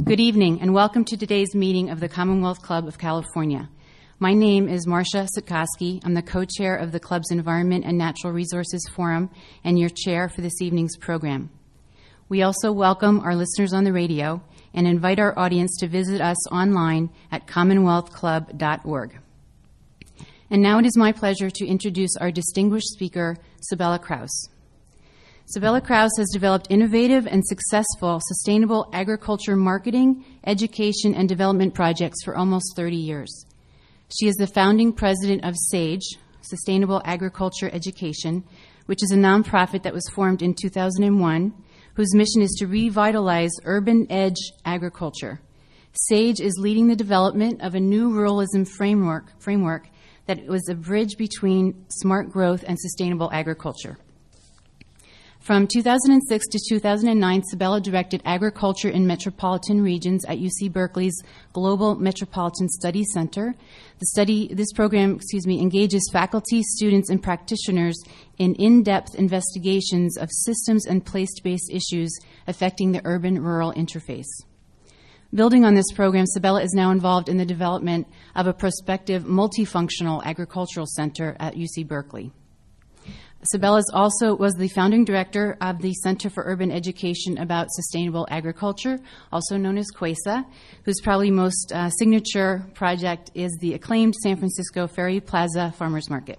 Good evening, and welcome to today's meeting of the Commonwealth Club of California. My name is Marcia Sitkoski. I'm the co-chair of the club's Environment and Natural Resources Forum and your chair for this evening's program. We also welcome our listeners on the radio and invite our audience to visit us online at commonwealthclub.org. And now it is my pleasure to introduce our distinguished speaker, Sabella Kraus. Sabella Kraus has developed innovative and successful sustainable agriculture marketing, education, and development projects for almost 30 years. She is the founding president of SAGE, Sustainable Agriculture Education, which is a nonprofit that was formed in 2001, whose mission is to revitalize urban edge agriculture. SAGE is leading the development of a new ruralism framework that was a bridge between smart growth and sustainable agriculture. From 2006 to 2009, Sabella directed agriculture in metropolitan regions at UC Berkeley's Global Metropolitan Studies Center. This program engages faculty, students, and practitioners in in-depth investigations of systems and place-based issues affecting the urban-rural interface. Building on this program, Sabella is now involved in the development of a prospective multifunctional agricultural center at UC Berkeley. Sabella also was the founding director of the Center for Urban Education about Sustainable Agriculture, also known as CUESA, whose probably most signature project is the acclaimed San Francisco Ferry Plaza Farmers Market.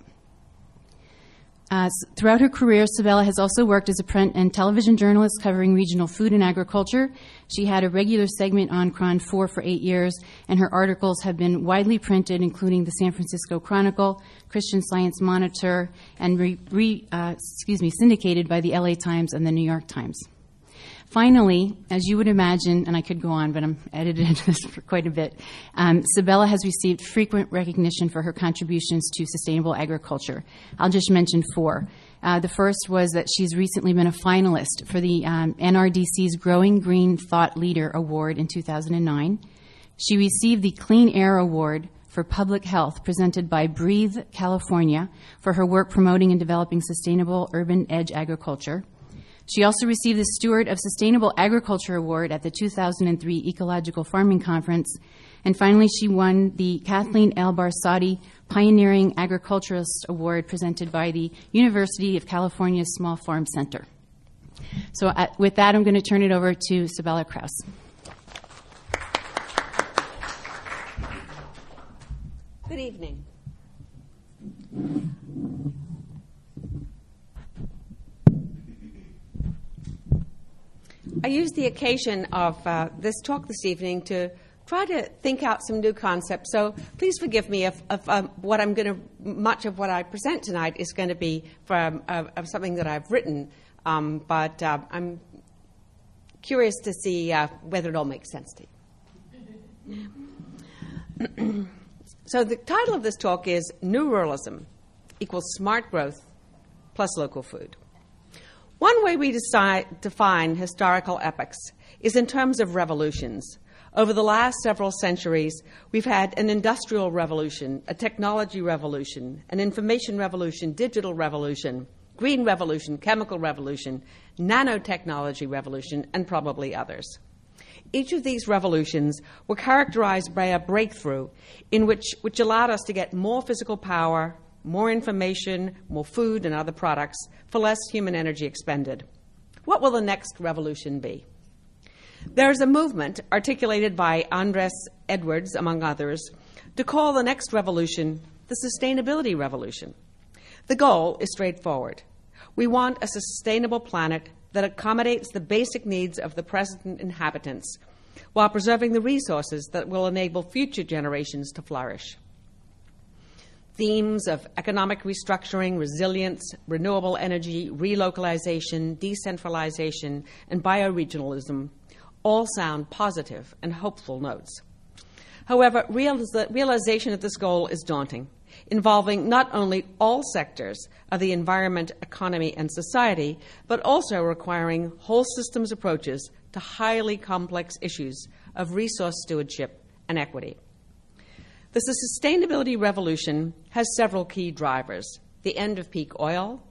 Throughout her career, Sabella has also worked as a print and television journalist covering regional food and agriculture. She had a regular segment on KRON 4 for 8 years, and her articles have been widely printed, including the San Francisco Chronicle, Christian Science Monitor, and syndicated by the LA Times and the New York Times. Finally, as you would imagine, and I could go on, but I'm edited into this for quite a bit, Sabella has received frequent recognition for her contributions to sustainable agriculture. I'll just mention 4. The first was that she's recently been a finalist for the NRDC's Growing Green Thought Leader Award in 2009. She received the Clean Air Award for Public Health presented by Breathe California for her work promoting and developing sustainable urban edge agriculture. She also received the Steward of Sustainable Agriculture Award at the 2003 Ecological Farming Conference. And finally, she won the Kathleen L. Barsati Pioneering Agriculturalist Award presented by the University of California Small Farm Center. So with that, I'm going to turn it over to Sabella Kraus. Good evening. I used the occasion of this talk this evening to try to think out some new concepts. So please forgive me if much of what I present tonight is going to be from of something that I've written, but I'm curious to see whether it all makes sense to you. So the title of this talk is New Ruralism equals Smart Growth plus Local Food. One way we define historical epochs is in terms of revolutions. Over the last several centuries, we've had an industrial revolution, a technology revolution, an information revolution, digital revolution, green revolution, chemical revolution, nanotechnology revolution, and probably others. Each of these revolutions were characterized by a breakthrough which allowed us to get more physical power, more information, more food and other products for less human energy expended. What will the next revolution be? There is a movement articulated by Andres Edwards, among others, to call the next revolution the sustainability revolution. The goal is straightforward. We want a sustainable planet that accommodates the basic needs of the present inhabitants while preserving the resources that will enable future generations to flourish. Themes of economic restructuring, resilience, renewable energy, relocalization, decentralization, and bioregionalism all sound positive and hopeful notes. However, realization of this goal is daunting, involving not only all sectors of the environment, economy, and society, but also requiring whole systems approaches to highly complex issues of resource stewardship and equity. The sustainability revolution has several key drivers: the end of peak oil,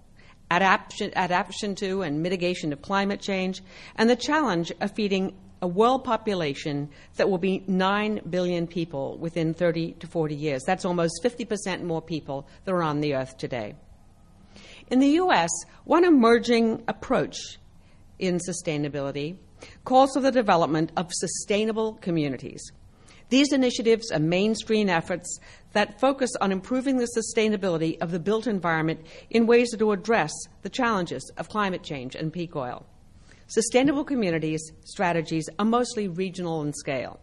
adaptation to and mitigation of climate change, and the challenge of feeding a world population that will be 9 billion people within 30 to 40 years. That's almost 50% more people that are on the earth today. In the U.S., one emerging approach in sustainability calls for the development of sustainable communities. These initiatives are mainstream efforts that focus on improving the sustainability of the built environment in ways that will address the challenges of climate change and peak oil. Sustainable communities strategies are mostly regional in scale.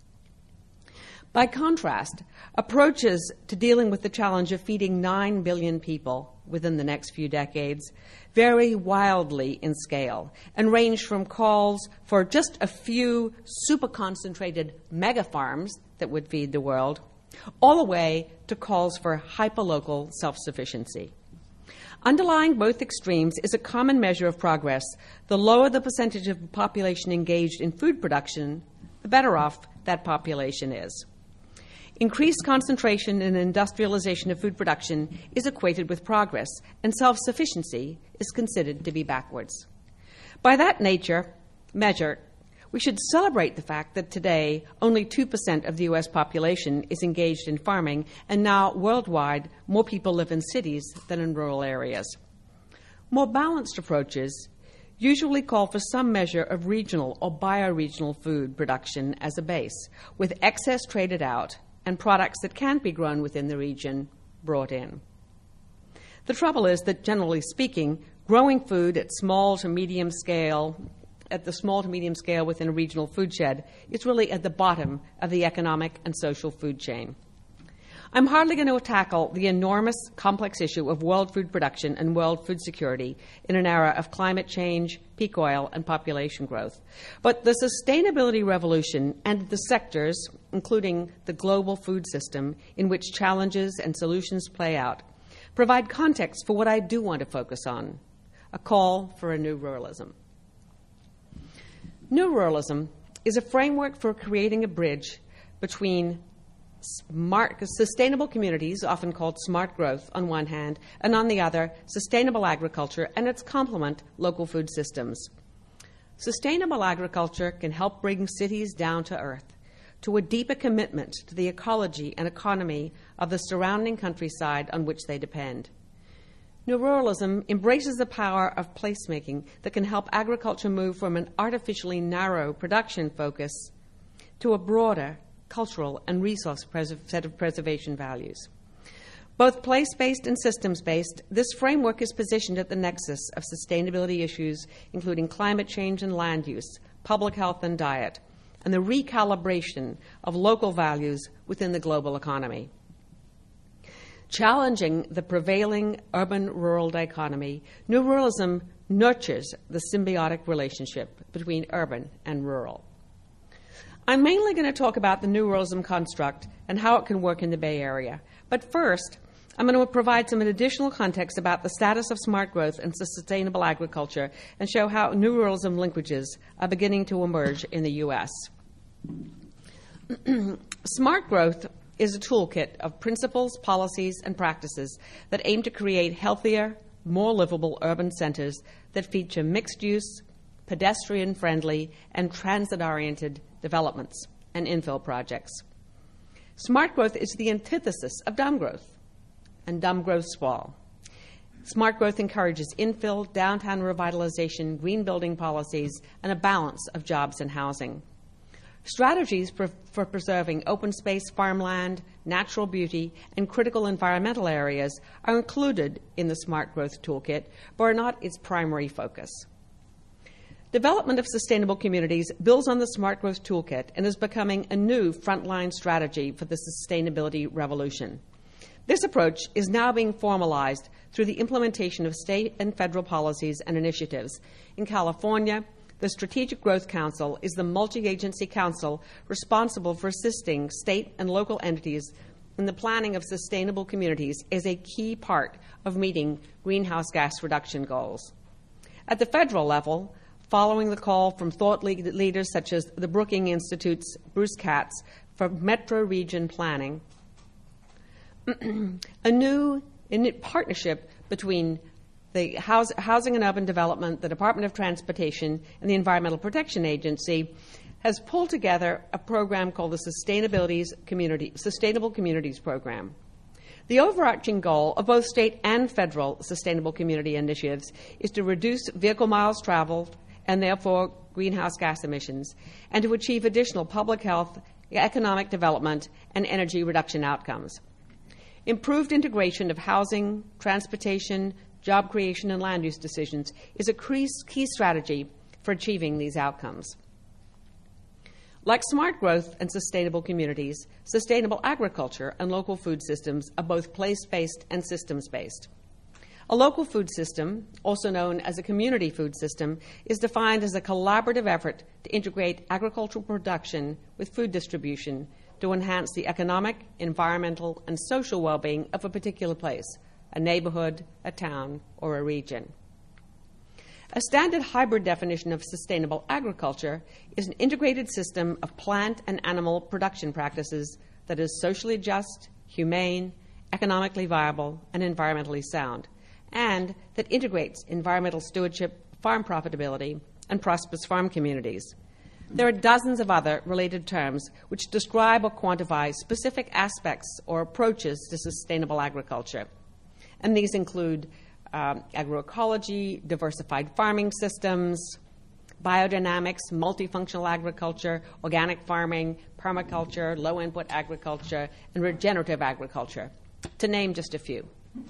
By contrast, approaches to dealing with the challenge of feeding 9 billion people within the next few decades vary wildly in scale and range from calls for just a few super-concentrated mega-farms that would feed the world, all the way to calls for hyperlocal self-sufficiency. Underlying both extremes is a common measure of progress. The lower the percentage of the population engaged in food production, the better off that population is. Increased concentration and industrialization of food production is equated with progress, and self-sufficiency is considered to be backwards. By that measure, we should celebrate the fact that today only 2% of the U.S. population is engaged in farming, and now worldwide more people live in cities than in rural areas. More balanced approaches usually call for some measure of regional or bioregional food production as a base, with excess traded out and products that can't be grown within the region brought in. The trouble is that, generally speaking, growing food at the small to medium scale within a regional food shed is really at the bottom of the economic and social food chain. I'm hardly going to tackle the enormous, complex issue of world food production and world food security in an era of climate change, peak oil, and population growth. But the sustainability revolution and the sectors, including the global food system, in which challenges and solutions play out, provide context for what I do want to focus on: a call for a new ruralism. New ruralism is a framework for creating a bridge between sustainable communities, often called smart growth, on one hand, and on the other, sustainable agriculture and its complement, local food systems. Sustainable agriculture can help bring cities down to earth, to a deeper commitment to the ecology and economy of the surrounding countryside on which they depend. New ruralism embraces the power of placemaking that can help agriculture move from an artificially narrow production focus to a broader cultural and resource set of preservation values. Both place-based and systems-based, this framework is positioned at the nexus of sustainability issues, including climate change and land use, public health and diet, and the recalibration of local values within the global economy. Challenging the prevailing urban-rural dichotomy, new ruralism nurtures the symbiotic relationship between urban and rural. I'm mainly going to talk about the new ruralism construct and how it can work in the Bay Area. But first, I'm going to provide some additional context about the status of smart growth and sustainable agriculture and show how new ruralism linkages are beginning to emerge in the U.S. Smart growth is a toolkit of principles, policies, and practices that aim to create healthier, more livable urban centers that feature mixed-use, pedestrian-friendly, and transit-oriented developments and infill projects. Smart growth is the antithesis of dumb growth, and dumb growth sprawl. Smart growth encourages infill, downtown revitalization, green building policies, and a balance of jobs and housing. Strategies for preserving open space, farmland, natural beauty, and critical environmental areas are included in the Smart Growth Toolkit, but are not its primary focus. Development of sustainable communities builds on the Smart Growth Toolkit and is becoming a new frontline strategy for the sustainability revolution. This approach is now being formalized through the implementation of state and federal policies and initiatives. In California, the Strategic Growth Council is the multi-agency council responsible for assisting state and local entities in the planning of sustainable communities as a key part of meeting greenhouse gas reduction goals. At the federal level, following the call from thought leaders such as the Brookings Institute's Bruce Katz for metro region planning, a new partnership between the Housing and Urban Development, the Department of Transportation, and the Environmental Protection Agency has pulled together a program called the Sustainable Communities Program. The overarching goal of both state and federal sustainable community initiatives is to reduce vehicle miles traveled and therefore greenhouse gas emissions, and to achieve additional public health, economic development, and energy reduction outcomes. Improved integration of housing, transportation, job creation, and land use decisions is a key strategy for achieving these outcomes. Like smart growth and sustainable communities, sustainable agriculture and local food systems are both place-based and systems-based. A local food system, also known as a community food system, is defined as a collaborative effort to integrate agricultural production with food distribution to enhance the economic, environmental, and social well-being of a particular place, a neighborhood, a town, or a region. A standard hybrid definition of sustainable agriculture is an integrated system of plant and animal production practices that is socially just, humane, economically viable, and environmentally sound, and that integrates environmental stewardship, farm profitability, and prosperous farm communities. There are dozens of other related terms which describe or quantify specific aspects or approaches to sustainable agriculture, and these include agroecology, diversified farming systems, biodynamics, multifunctional agriculture, organic farming, permaculture, low-input agriculture, and regenerative agriculture, to name just a few.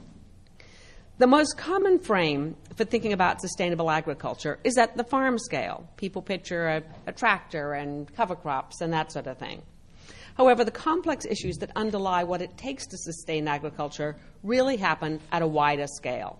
The most common frame for thinking about sustainable agriculture is at the farm scale. People picture a tractor and cover crops and that sort of thing. However, the complex issues that underlie what it takes to sustain agriculture really happen at a wider scale.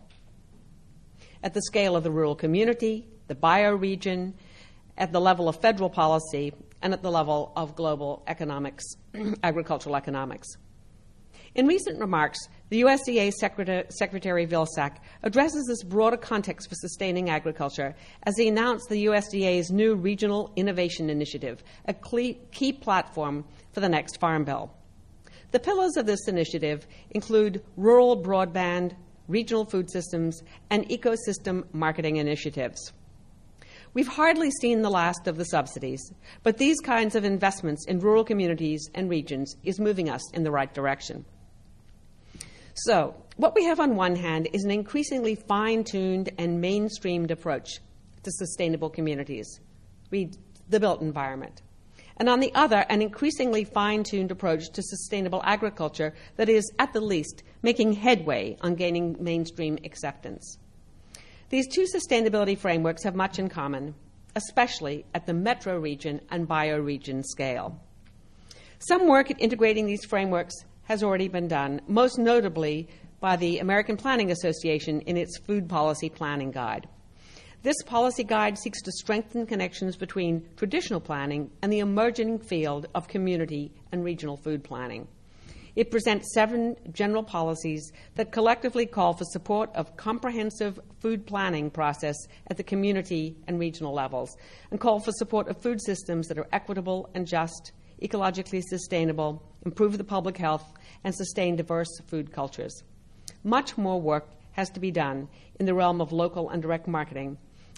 At the scale of the rural community, the bioregion, at the level of federal policy, and at the level of global economics, agricultural economics. In recent remarks, the USDA Secretary Vilsack addresses this broader context for sustaining agriculture as he announced the USDA's new Regional Innovation Initiative, a key platform for the next Farm Bill. The pillars of this initiative include rural broadband, regional food systems, and ecosystem marketing initiatives. We've hardly seen the last of the subsidies, but these kinds of investments in rural communities and regions is moving us in the right direction. So, what we have on one hand is an increasingly fine-tuned and mainstreamed approach to sustainable communities, read the built environment. And on the other, an increasingly fine-tuned approach to sustainable agriculture that is, at the least, making headway on gaining mainstream acceptance. These two sustainability frameworks have much in common, especially at the metro region and bioregion scale. Some work at integrating these frameworks has already been done, most notably by the American Planning Association in its Food Policy Planning Guide. This policy guide seeks to strengthen connections between traditional planning and the emerging field of community and regional food planning. It presents 7 general policies that collectively call for support of comprehensive food planning process at the community and regional levels, and call for support of food systems that are equitable and just, ecologically sustainable, improve the public health, and sustain diverse food cultures. Much more work has to be done in the realm of local and direct marketing,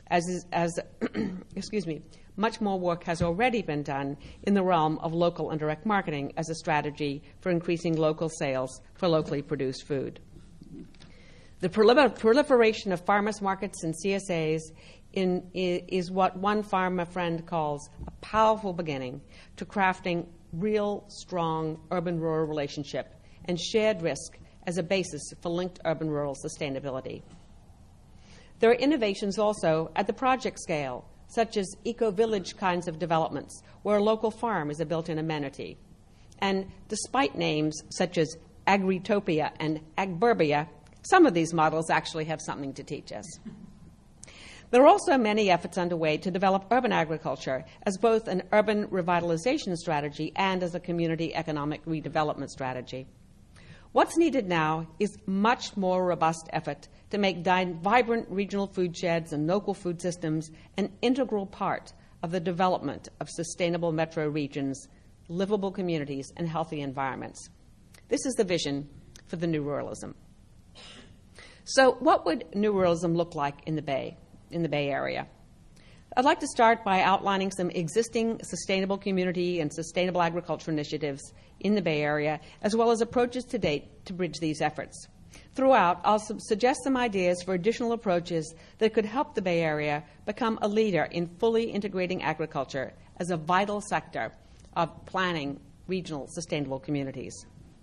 much more work has already been done in the realm of local and direct marketing as a strategy for increasing local sales for locally produced food. The proliferation of farmers markets and CSAs is what one farmer friend calls a powerful beginning to crafting real, strong urban-rural relationship and shared risk as a basis for linked urban-rural sustainability. There are innovations also at the project scale, such as eco-village kinds of developments, where a local farm is a built-in amenity. And despite names such as Agritopia and Agburbia, some of these models actually have something to teach us. There are also many efforts underway to develop urban agriculture as both an urban revitalization strategy and as a community economic redevelopment strategy. What's needed now is much more robust effort to make vibrant regional food sheds and local food systems an integral part of the development of sustainable metro regions, livable communities, and healthy environments. This is the vision for the new ruralism. So what would new ruralism look like in the Bay Area? I'd like to start by outlining some existing sustainable community and sustainable agriculture initiatives in the Bay Area, as well as approaches to date to bridge these efforts. Throughout, I'll suggest some ideas for additional approaches that could help the Bay Area become a leader in fully integrating agriculture as a vital sector of planning regional sustainable communities.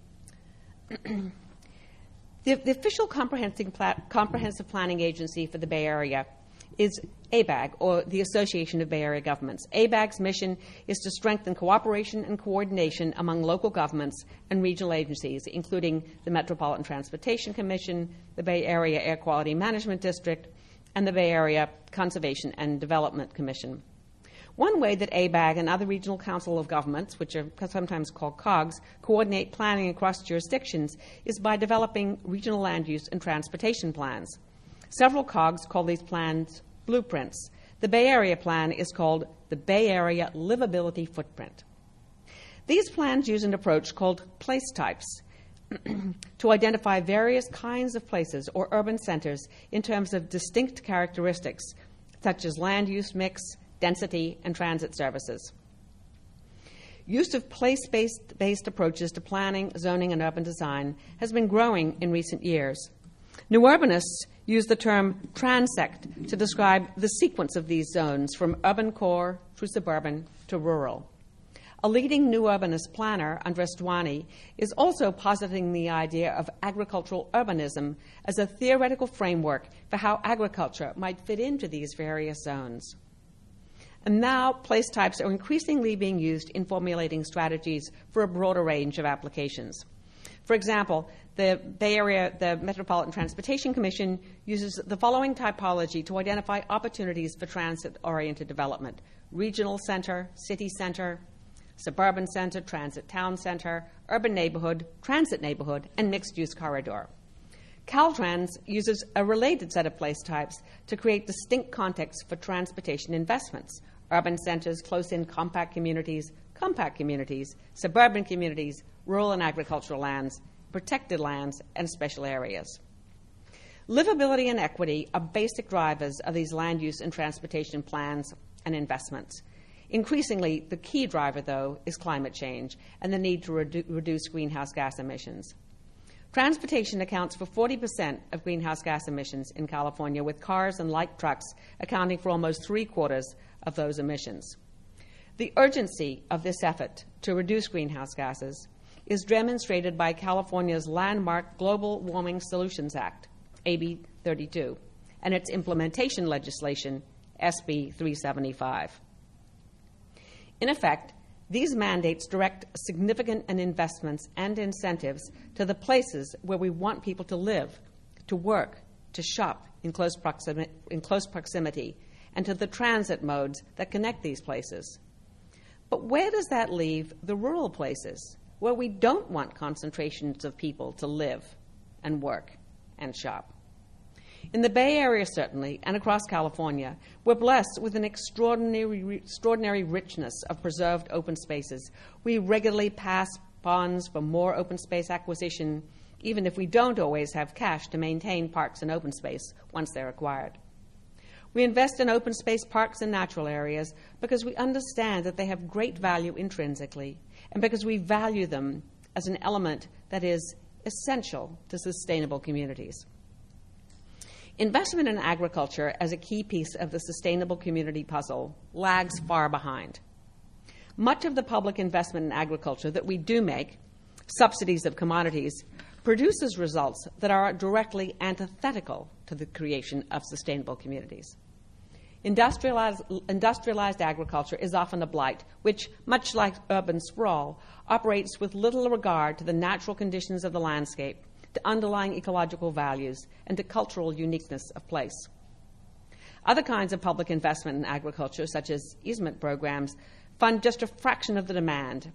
The official comprehensive planning agency for the Bay Area is ABAG, or the Association of Bay Area Governments. ABAG's mission is to strengthen cooperation and coordination among local governments and regional agencies, including the Metropolitan Transportation Commission, the Bay Area Air Quality Management District, and the Bay Area Conservation and Development Commission. One way that ABAG and other regional council of governments, which are sometimes called COGs, coordinate planning across jurisdictions is by developing regional land use and transportation plans. Several COGs call these plans blueprints. The Bay Area Plan is called the Bay Area Livability Footprint. These plans use an approach called place types to identify various kinds of places or urban centers in terms of distinct characteristics, such as land use mix, density, and transit services. Use of place-based approaches to planning, zoning, and urban design has been growing in recent years. New urbanists use the term transect to describe the sequence of these zones from urban core through suburban to rural. A leading new urbanist planner, Andres Duany, is also positing the idea of agricultural urbanism as a theoretical framework for how agriculture might fit into these various zones. And now place types are increasingly being used in formulating strategies for a broader range of applications. For example, the Bay Area, the Metropolitan Transportation Commission uses the following typology to identify opportunities for transit-oriented development: regional center, city center, suburban center, transit town center, urban neighborhood, transit neighborhood, and mixed-use corridor. Caltrans uses a related set of place types to create distinct contexts for transportation investments: urban centers, close-in compact communities, suburban communities, rural and agricultural lands, protected lands, and special areas. Livability and equity are basic drivers of these land use and transportation plans and investments. Increasingly, the key driver, though, is climate change and the need to reduce greenhouse gas emissions. Transportation accounts for 40% of greenhouse gas emissions in California, with cars and light trucks accounting for almost 3/4 of those emissions. The urgency of this effort to reduce greenhouse gases is demonstrated by California's landmark Global Warming Solutions Act, AB 32, and its implementation legislation, SB 375. In effect, these mandates direct significant investments and incentives to the places where we want people to live, to work, to shop in close proximity, and to the transit modes that connect these places. But where does that leave the rural places, where we don't want concentrations of people to live and work and shop? In the Bay Area, certainly, and across California, we're blessed with an extraordinary richness of preserved open spaces. We regularly pass bonds for more open space acquisition, even if we don't always have cash to maintain parks and open space once they're acquired. We invest in open space parks and natural areas because we understand that they have great value intrinsically, and because we value them as an element that is essential to sustainable communities. Investment in agriculture as a key piece of the sustainable community puzzle lags far behind. Much of the public investment in agriculture that we do make, subsidies of commodities, produces results that are directly antithetical to the creation of sustainable communities. Industrialized agriculture is often a blight which, much like urban sprawl, operates with little regard to the natural conditions of the landscape, to underlying ecological values, and to cultural uniqueness of place. Other kinds of public investment in agriculture, such as easement programs, fund just a fraction of the demand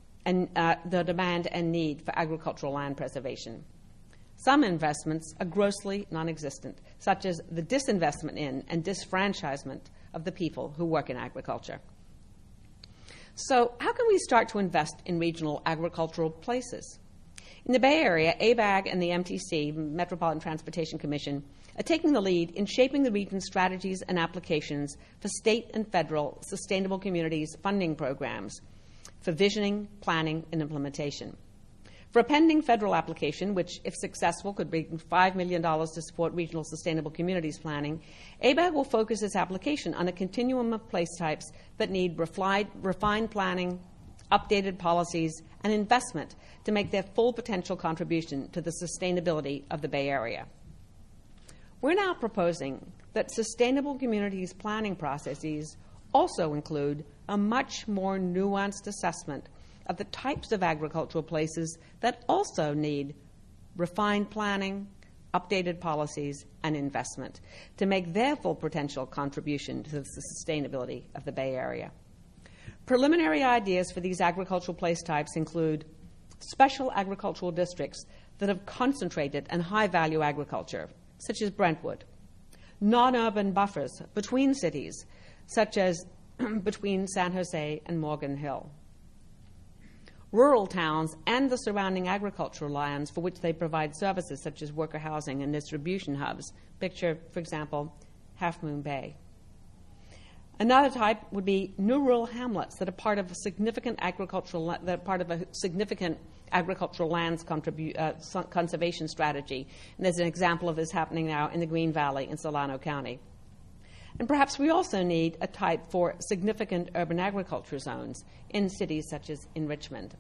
and need for agricultural land preservation. Some investments are grossly non-existent, such as the disinvestment in and disfranchisement of the people who work in agriculture. So how can we start to invest in regional agricultural places? In the Bay Area, ABAG and the MTC, Metropolitan Transportation Commission, are taking the lead in shaping the region's strategies and applications for state and federal sustainable communities funding programs for visioning, planning, and implementation. For a pending federal application, which, if successful, could bring $5 million to support regional sustainable communities planning, ABAG will focus its application on a continuum of place types that need refined planning, updated policies, and investment to make their full potential contribution to the sustainability of the Bay Area. We're now proposing that sustainable communities planning processes also include a much more nuanced assessment of the types of agricultural places that also need refined planning, updated policies, and investment to make their full potential contribution to the sustainability of the Bay Area. Preliminary ideas for these agricultural place types include special agricultural districts that have concentrated and high-value agriculture, such as Brentwood, non-urban buffers between cities, such as between San Jose and Morgan Hill, rural towns and the surrounding agricultural lands for which they provide services such as worker housing and distribution hubs. Picture, for example, Half Moon Bay. Another type would be new rural hamlets that are part of a significant agricultural lands conservation strategy. And there's an example of this happening now in the Green Valley in Solano County. And perhaps we also need a type for significant urban agriculture zones in cities such as in Richmond.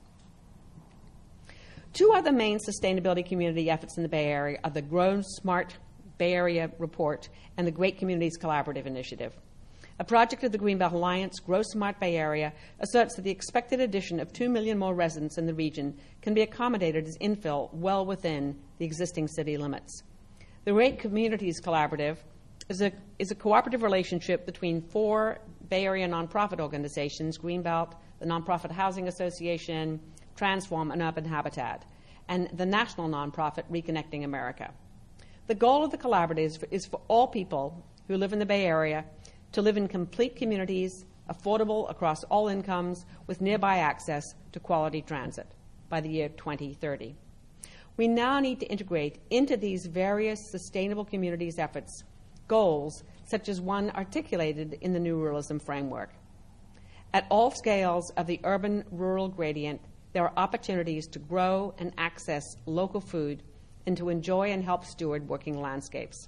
Two other main sustainability community efforts in the Bay Area are the Grow Smart Bay Area Report and the Great Communities Collaborative Initiative. A project of the Greenbelt Alliance, Grow Smart Bay Area, asserts that the expected addition of 2 million more residents in the region can be accommodated as infill well within the existing city limits. The Great Communities Collaborative is a cooperative relationship between 4 Bay Area nonprofit organizations, Greenbelt, the Nonprofit Housing Association, Transform, and Urban Habitat, and the national nonprofit Reconnecting America. The goal of the collaborative is for all people who live in the Bay Area to live in complete communities, affordable across all incomes, with nearby access to quality transit by the year 2030. We now need to integrate into these various sustainable communities efforts goals such as one articulated in the New Ruralism Framework. At all scales of the urban-rural gradient, there are opportunities to grow and access local food and to enjoy and help steward working landscapes.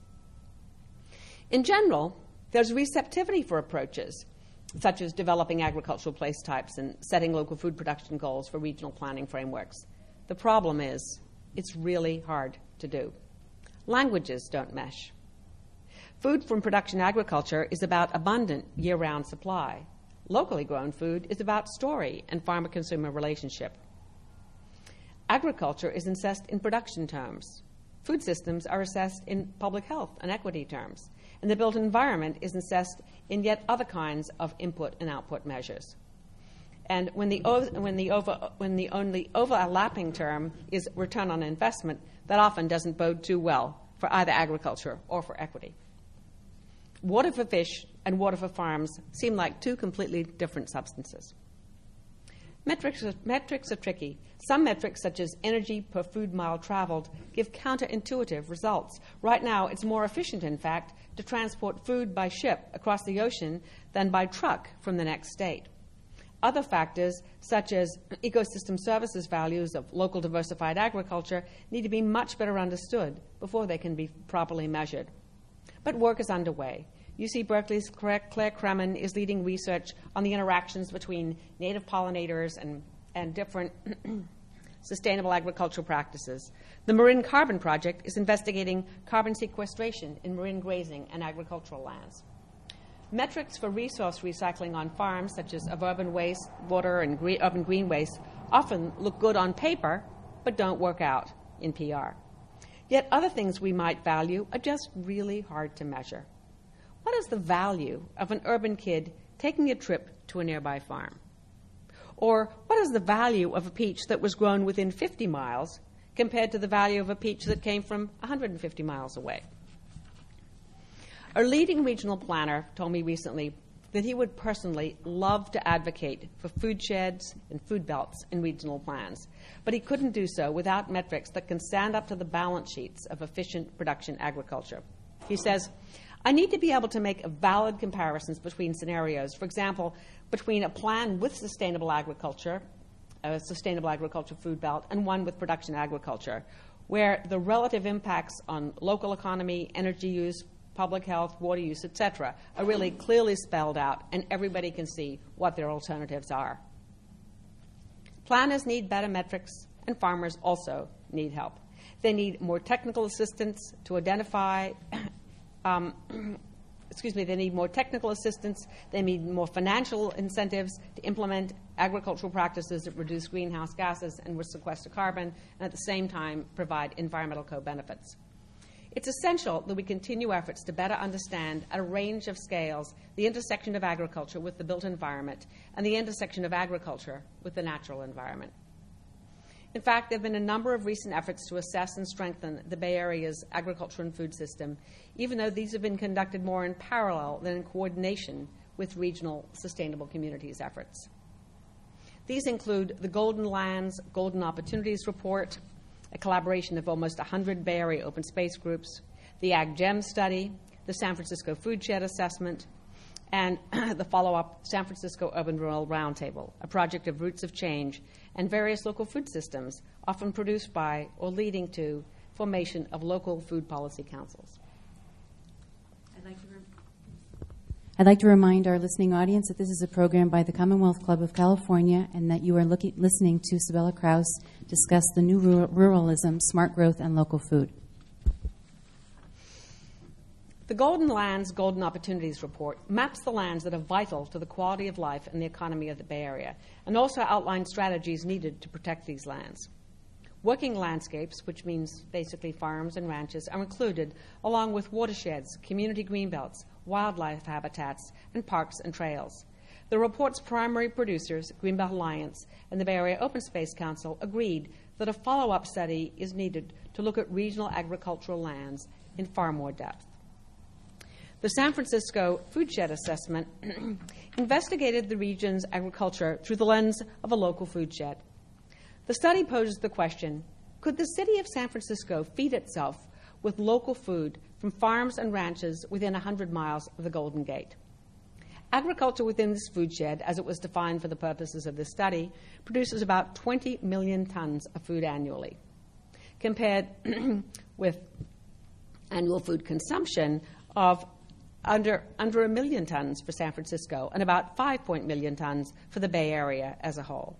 In general, there's receptivity for approaches such as developing agricultural place types and setting local food production goals for regional planning frameworks. The problem is it's really hard to do. Languages don't mesh. Food from production agriculture is about abundant year-round supply. Locally grown food is about story and farmer-consumer relationship. Agriculture is assessed in production terms. Food systems are assessed in public health and equity terms. And the built environment is assessed in yet other kinds of input and output measures. And when the only overlapping term is return on investment, that often doesn't bode too well for either agriculture or for equity. Water for fish and water for farms seem like two completely different substances. Metrics are tricky. Some metrics, such as energy per food mile traveled, give counterintuitive results. Right now, it's more efficient, in fact, to transport food by ship across the ocean than by truck from the next state. Other factors, such as ecosystem services values of local diversified agriculture, need to be much better understood before they can be properly measured. But work is underway. UC Berkeley's Claire Kremen is leading research on the interactions between native pollinators and different sustainable agricultural practices. The Marin Carbon Project is investigating carbon sequestration in marine grazing and agricultural lands. Metrics for resource recycling on farms, such as of urban waste, water, and urban green waste, often look good on paper, but don't work out in PR. Yet other things we might value are just really hard to measure. What is the value of an urban kid taking a trip to a nearby farm? Or what is the value of a peach that was grown within 50 miles compared to the value of a peach that came from 150 miles away? A leading regional planner told me recently that he would personally love to advocate for food sheds and food belts in regional plans, but he couldn't do so without metrics that can stand up to the balance sheets of efficient production agriculture. He says, I need to be able to make valid comparisons between scenarios. For example, between a plan with sustainable agriculture food belt, and one with production agriculture, where the relative impacts on local economy, energy use, public health, water use, etc., are really clearly spelled out, and everybody can see what their alternatives are. Planners need better metrics, and farmers also need help. They need more technical assistance to identify they need more technical assistance, they need more financial incentives to implement agricultural practices that reduce greenhouse gases and sequester carbon, and at the same time provide environmental co-benefits. It's essential that we continue efforts to better understand at a range of scales the intersection of agriculture with the built environment and the intersection of agriculture with the natural environment. In fact, there have been a number of recent efforts to assess and strengthen the Bay Area's agriculture and food system, even though these have been conducted more in parallel than in coordination with regional sustainable communities efforts. These include the Golden Lands, Golden Opportunities Report, a collaboration of almost 100 Bay Area open space groups, the AgGEM study, the San Francisco Food Shed Assessment, and the follow-up San Francisco Urban Rural Roundtable, a project of Roots of Change, and various local food systems, often produced by or leading to formation of local food policy councils. I'd like to remind our listening audience that this is a program by the Commonwealth Club of California and that you are listening to Sabella Kraus discuss the new ruralism, smart growth, and local food. The Golden Lands, Golden Opportunities Report maps the lands that are vital to the quality of life and the economy of the Bay Area, and also outlines strategies needed to protect these lands. Working landscapes, which means basically farms and ranches, are included, along with watersheds, community greenbelts, wildlife habitats, and parks and trails. The report's primary producers, Greenbelt Alliance and the Bay Area Open Space Council, agreed that a follow-up study is needed to look at regional agricultural lands in far more depth. The San Francisco Food Shed Assessment investigated the region's agriculture through the lens of a local food shed. The study poses the question, could the city of San Francisco feed itself with local food from farms and ranches within 100 miles of the Golden Gate? Agriculture within this food shed, as it was defined for the purposes of this study, produces about 20 million tons of food annually, compared with annual food consumption of under 1 million tons for San Francisco and about 5 million tons for the Bay Area as a whole.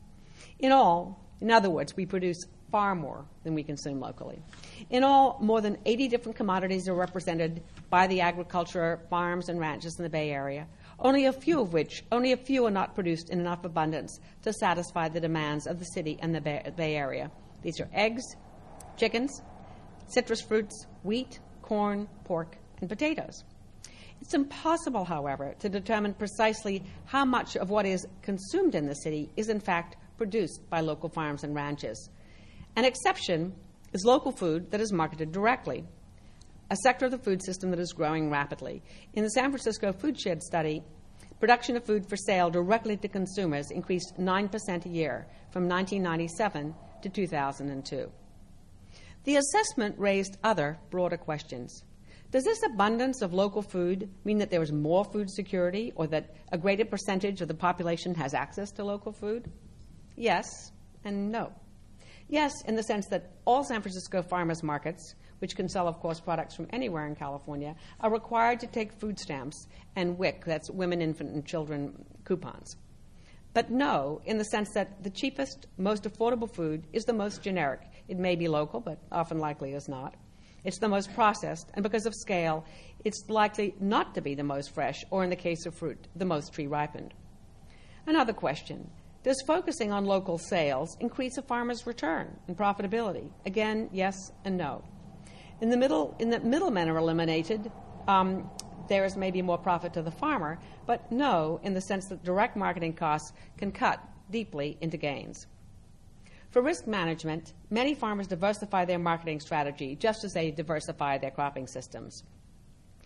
In all, in other words, we produce far more than we consume locally. In all, more than 80 different commodities are represented by the agriculture, farms, and ranches in the Bay Area, only a few are not produced in enough abundance to satisfy the demands of the city and the Bay Area. These are eggs, chickens, citrus fruits, wheat, corn, pork, and potatoes. It's impossible, however, to determine precisely how much of what is consumed in the city is in fact produced by local farms and ranches. An exception is local food that is marketed directly, a sector of the food system that is growing rapidly. In the San Francisco Food Shed study, production of food for sale directly to consumers increased 9% a year from 1997 to 2002. The assessment raised other, broader questions. Does this abundance of local food mean that there is more food security or that a greater percentage of the population has access to local food? Yes and no. Yes, in the sense that all San Francisco farmers markets, which can sell, of course, products from anywhere in California, are required to take food stamps and WIC, that's Women, Infant, and Children coupons. But no, in the sense that the cheapest, most affordable food is the most generic. It may be local, but often likely is not. It's the most processed, and because of scale, it's likely not to be the most fresh, or in the case of fruit, the most tree-ripened. Another question. Does focusing on local sales increase a farmer's return and profitability? Again, yes and no. In that middlemen are eliminated, there is maybe more profit to the farmer, but no, in the sense that direct marketing costs can cut deeply into gains. For risk management, many farmers diversify their marketing strategy just as they diversify their cropping systems.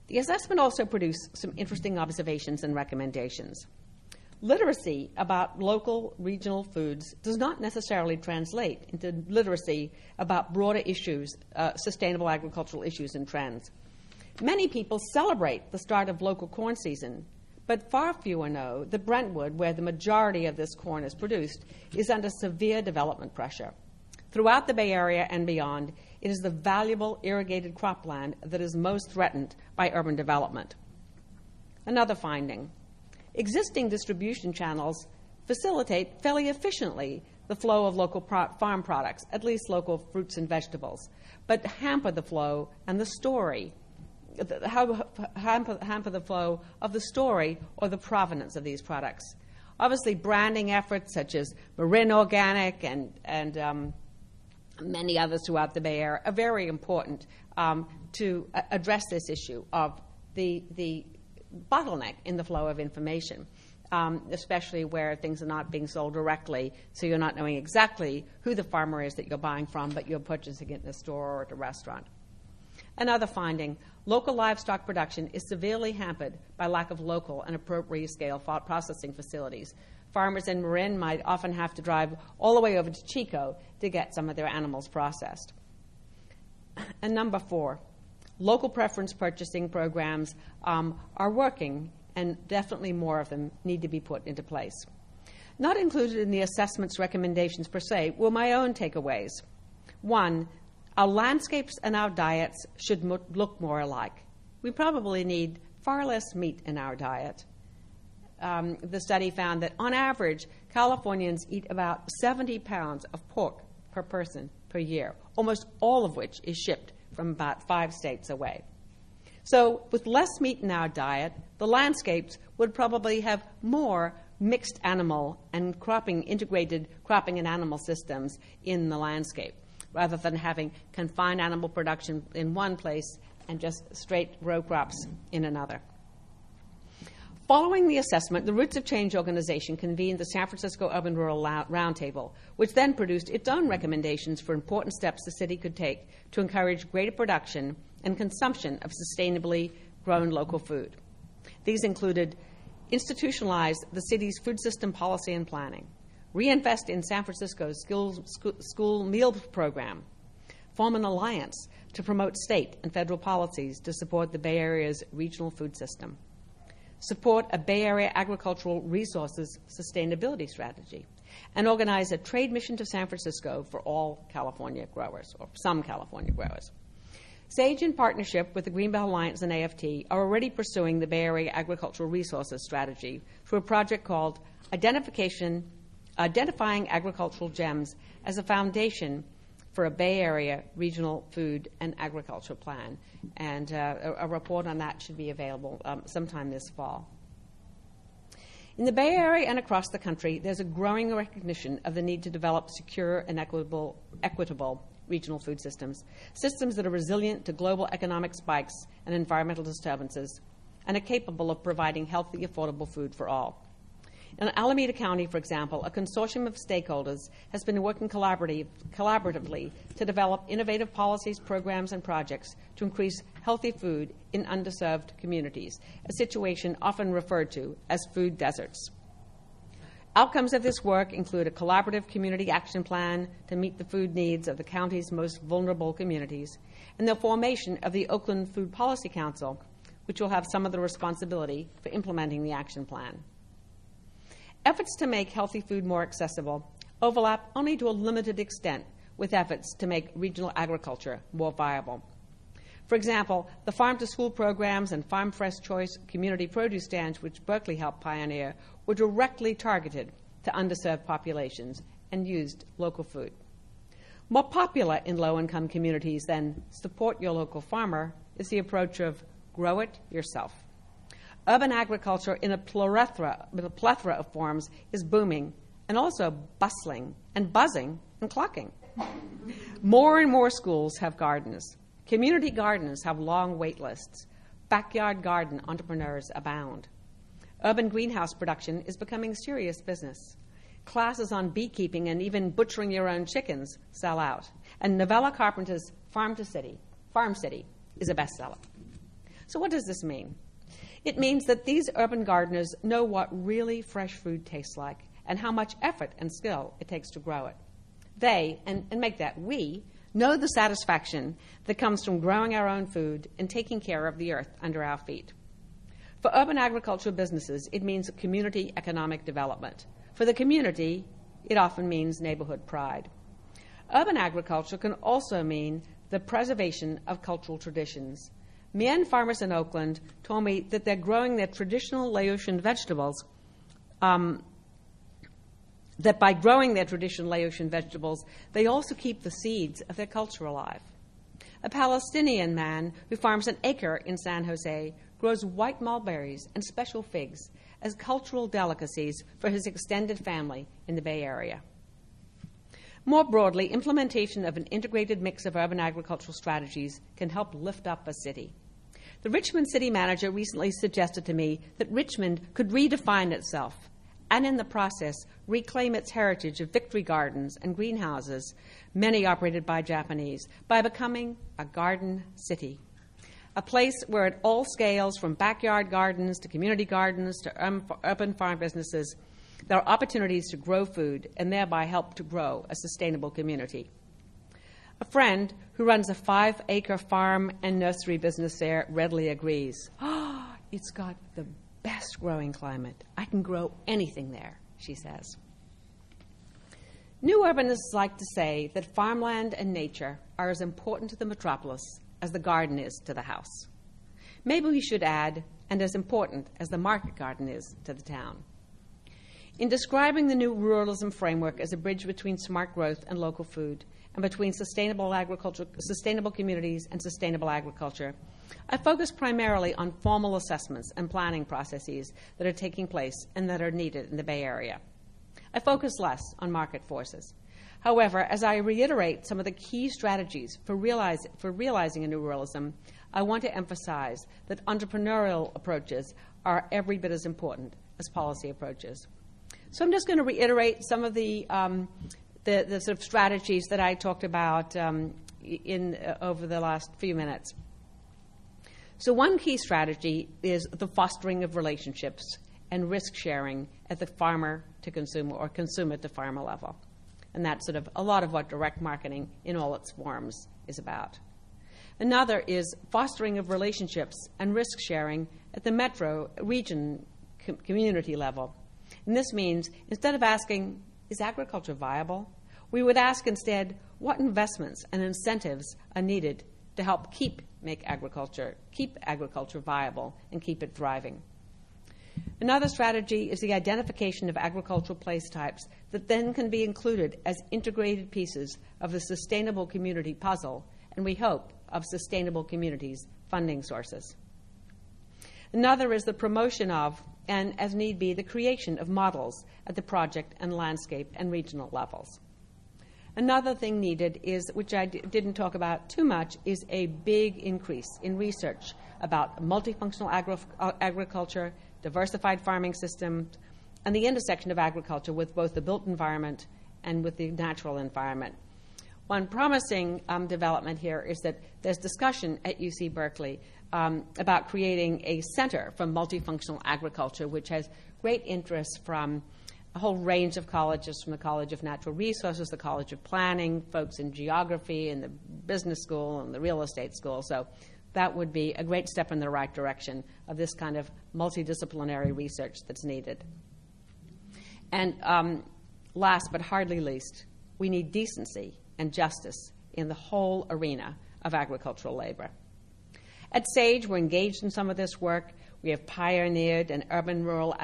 The assessment also produced some interesting observations and recommendations. Literacy about local regional foods does not necessarily translate into literacy about broader issues, sustainable agricultural issues and trends. Many people celebrate the start of local corn season, but far fewer know that Brentwood, where the majority of this corn is produced, is under severe development pressure. Throughout the Bay Area and beyond, it is the valuable irrigated cropland that is most threatened by urban development. Another finding: existing distribution channels facilitate fairly efficiently the flow of local farm products, at least local fruits and vegetables, but hamper the flow and the story, hamper the flow of the story or the provenance of these products. Obviously, branding efforts such as Marin Organic and many others throughout the Bay Area are very important to address this issue of the bottleneck in the flow of information, especially where things are not being sold directly, so you're not knowing exactly who the farmer is that you're buying from, but you're purchasing it in a store or at a restaurant. Another finding: local livestock production is severely hampered by lack of local and appropriate scale processing facilities. Farmers in Marin might often have to drive all the way over to Chico to get some of their animals processed. And number 4, local preference purchasing programs are working, and definitely more of them need to be put into place. Not included in the assessment's recommendations per se were my own takeaways. 1, our landscapes and our diets should look more alike. We probably need far less meat in our diet. The study found that, on average, Californians eat about 70 pounds of pork per person per year, almost all of which is shipped from about 5 states away. So with less meat in our diet, the landscapes would probably have more mixed animal and integrated cropping and animal systems in the landscape, rather than having confined animal production in one place and just straight row crops in another. Following the assessment, the Roots of Change organization convened the San Francisco Urban Rural Roundtable, which then produced its own recommendations for important steps the city could take to encourage greater production and consumption of sustainably grown local food. These included: institutionalize the city's food system policy and planning, reinvest in San Francisco's school meal program, form an alliance to promote state and federal policies to support the Bay Area's regional food system, support a Bay Area agricultural resources sustainability strategy, and organize a trade mission to San Francisco for all California growers, or some California growers. SAGE, in partnership with the Greenbelt Alliance and AFT, are already pursuing the Bay Area agricultural resources strategy through a project called Identifying Agricultural Gems as a foundation for a Bay Area regional food and agriculture plan. And a report on that should be available sometime this fall. In the Bay Area and across the country, there's a growing recognition of the need to develop secure and equitable regional food systems that are resilient to global economic spikes and environmental disturbances, and are capable of providing healthy, affordable food for all. In Alameda County, for example, a consortium of stakeholders has been working collaboratively to develop innovative policies, programs, and projects to increase healthy food in underserved communities, a situation often referred to as food deserts. Outcomes of this work include a collaborative community action plan to meet the food needs of the county's most vulnerable communities, and the formation of the Oakland Food Policy Council, which will have some of the responsibility for implementing the action plan. Efforts to make healthy food more accessible overlap only to a limited extent with efforts to make regional agriculture more viable. For example, the farm-to-school programs and Farm Fresh Choice community produce stands, which Berkeley helped pioneer, were directly targeted to underserved populations and used local food. More popular in low-income communities than support your local farmer is the approach of grow it yourself. Urban agriculture in a plethora of forms is booming and also bustling and buzzing and clucking. More and more schools have gardens. Community gardens have long wait lists. Backyard garden entrepreneurs abound. Urban greenhouse production is becoming serious business. Classes on beekeeping and even butchering your own chickens sell out. And Novella Carpenter's Farm City is a bestseller. So what does this mean? It means that these urban gardeners know what really fresh food tastes like and how much effort and skill it takes to grow it. They, and make that we, know the satisfaction that comes from growing our own food and taking care of the earth under our feet. For urban agricultural businesses, it means community economic development. For the community, it often means neighborhood pride. Urban agriculture can also mean the preservation of cultural traditions. Mian farmers in Oakland told me that they're growing their traditional Laotian vegetables, that by growing their traditional Laotian vegetables, they also keep the seeds of their culture alive. A Palestinian man who farms an acre in San Jose grows white mulberries and special figs as cultural delicacies for his extended family in the Bay Area. More broadly, implementation of an integrated mix of urban agricultural strategies can help lift up a city. The Richmond city manager recently suggested to me that Richmond could redefine itself and in the process reclaim its heritage of victory gardens and greenhouses, many operated by Japanese, by becoming a garden city. A place where at all scales, from backyard gardens to community gardens to urban farm businesses, there are opportunities to grow food and thereby help to grow a sustainable community. A friend who runs a 5-acre farm and nursery business there readily agrees. It's got the best growing climate. I can grow anything there, she says. New urbanists like to say that farmland and nature are as important to the metropolis as the garden is to the house. Maybe we should add, and as important as the market garden is to the town. In describing the new ruralism framework as a bridge between smart growth and local food, and between sustainable communities and sustainable agriculture, I focus primarily on formal assessments and planning processes that are taking place and that are needed in the Bay Area. I focus less on market forces. However, as I reiterate some of the key strategies for realizing a new ruralism, I want to emphasize that entrepreneurial approaches are every bit as important as policy approaches. So I'm just going to reiterate some of the sort of strategies that I talked about over the last few minutes. So one key strategy is the fostering of relationships and risk sharing at the farmer to consumer or consumer to farmer level. And that's sort of a lot of what direct marketing in all its forms is about. Another is fostering of relationships and risk sharing at the metro region community level. And this means instead of asking, is agriculture viable? We would ask instead, what investments and incentives are needed to help keep agriculture viable and keep it thriving? Another strategy is the identification of agricultural place types that then can be included as integrated pieces of the sustainable community puzzle, and we hope of sustainable communities' funding sources. Another is the promotion of, and as need be, the creation of models at the project and landscape and regional levels. Another thing needed is, which I didn't talk about too much, is a big increase in research about multifunctional agriculture, diversified farming systems, and the intersection of agriculture with both the built environment and with the natural environment. One promising development here is that there's discussion at UC Berkeley about creating a center for multifunctional agriculture, which has great interest from a whole range of colleges, from the College of Natural Resources, the College of Planning, folks in geography, and the business school, and the real estate school. So that would be a great step in the right direction of this kind of multidisciplinary research that's needed. And last but hardly least, we need decency and justice in the whole arena of agricultural labor. At SAGE, we're engaged in some of this work. We have pioneered an urban-rural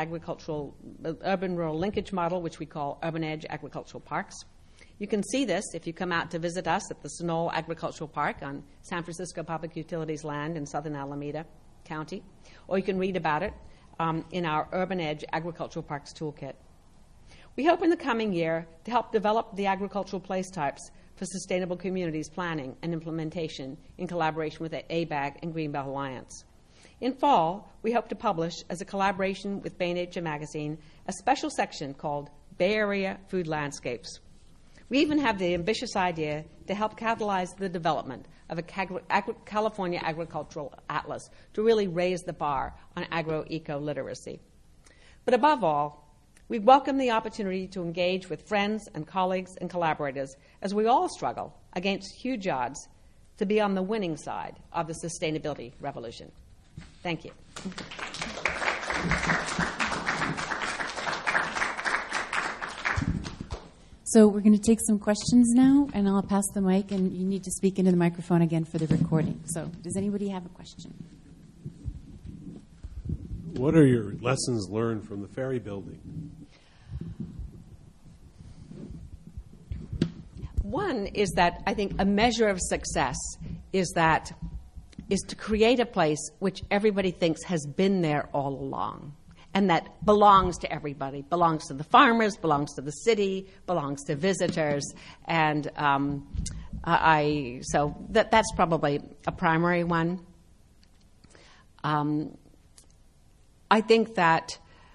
linkage model, which we call Urban Edge Agricultural Parks. You can see this if you come out to visit us at the Sunol Agricultural Park on San Francisco Public Utilities land in southern Alameda County, or you can read about it in our Urban Edge Agricultural Parks Toolkit. We hope in the coming year to help develop the agricultural place types for sustainable communities planning and implementation in collaboration with the ABAG and Greenbelt Alliance. In fall, we hope to publish, as a collaboration with Bay Nature magazine, a special section called Bay Area Food Landscapes. We even have the ambitious idea to help catalyze the development of a California Agricultural Atlas to really raise the bar on agro-eco literacy. But above all, we welcome the opportunity to engage with friends and colleagues and collaborators as we all struggle against huge odds to be on the winning side of the sustainability revolution. Thank you. So we're going to take some questions now, and I'll pass the mic, and you need to speak into the microphone again for the recording. So does anybody have a question? What are your lessons learned from the ferry building? One is that I think a measure of success is to create a place which everybody thinks has been there all along, and that belongs to everybody, belongs to the farmers, belongs to the city, belongs to visitors, and so that's probably a primary one. I think that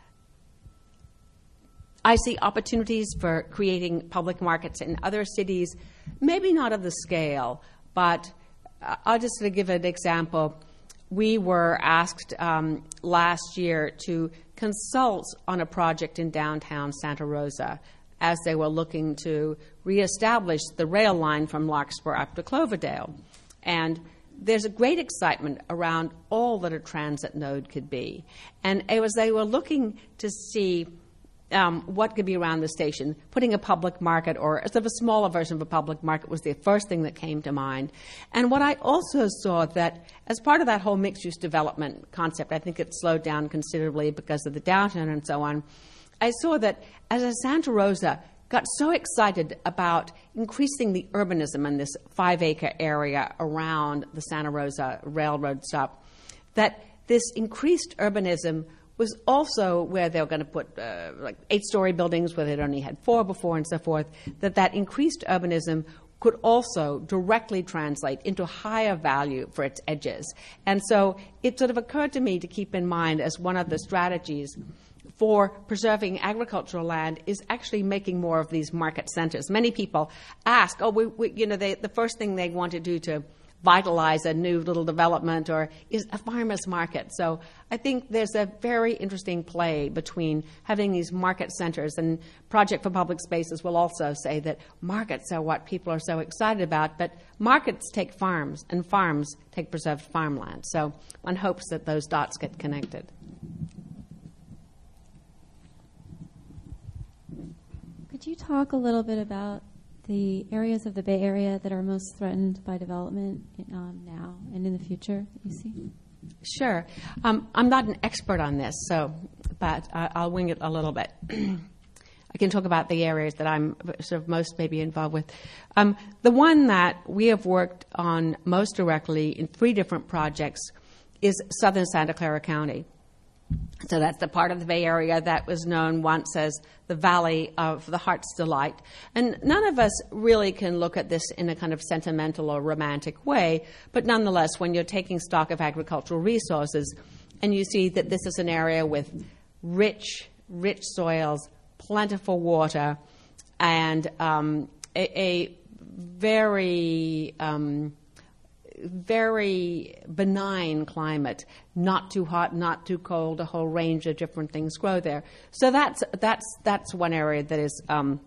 I see opportunities for creating public markets in other cities, maybe not of the scale, but I'll just give an example. We were asked last year to consult on a project in downtown Santa Rosa as they were looking to reestablish the rail line from Larkspur up to Cloverdale. And there's a great excitement around all that a transit node could be. And it was they were looking to see what could be around the station. Putting a public market or sort of a smaller version of a public market was the first thing that came to mind. And what I also saw that as part of that whole mixed-use development concept, I think it slowed down considerably because of the downturn and so on, I saw that as a Santa Rosa got so excited about increasing the urbanism in this 5-acre area around the Santa Rosa railroad stop, that this increased urbanism was also where they were going to put like 8-story buildings where they'd only had 4 before and so forth, that increased urbanism could also directly translate into higher value for its edges. And so it sort of occurred to me to keep in mind as one of the strategies for preserving agricultural land is actually making more of these market centers. Many people ask, the first thing they want to do to vitalize a new little development or is a farmer's market. So I think there's a very interesting play between having these market centers, and Project for Public Spaces will also say that markets are what people are so excited about, but markets take farms and farms take preserved farmland. So one hopes that those dots get connected. Could you talk a little bit about the areas of the Bay Area that are most threatened by development now and in the future that you see? Sure. I'm not an expert on this, but I'll wing it a little bit. I can talk about the areas that I'm sort of most maybe involved with. The one that we have worked on most directly in 3 different projects is southern Santa Clara County. So that's the part of the Bay Area that was known once as the Valley of the Heart's Delight. And none of us really can look at this in a kind of sentimental or romantic way, but nonetheless, when you're taking stock of agricultural resources and you see that this is an area with rich soils, plentiful water, and a very benign climate, not too hot, not too cold, a whole range of different things grow there. So that's one area that is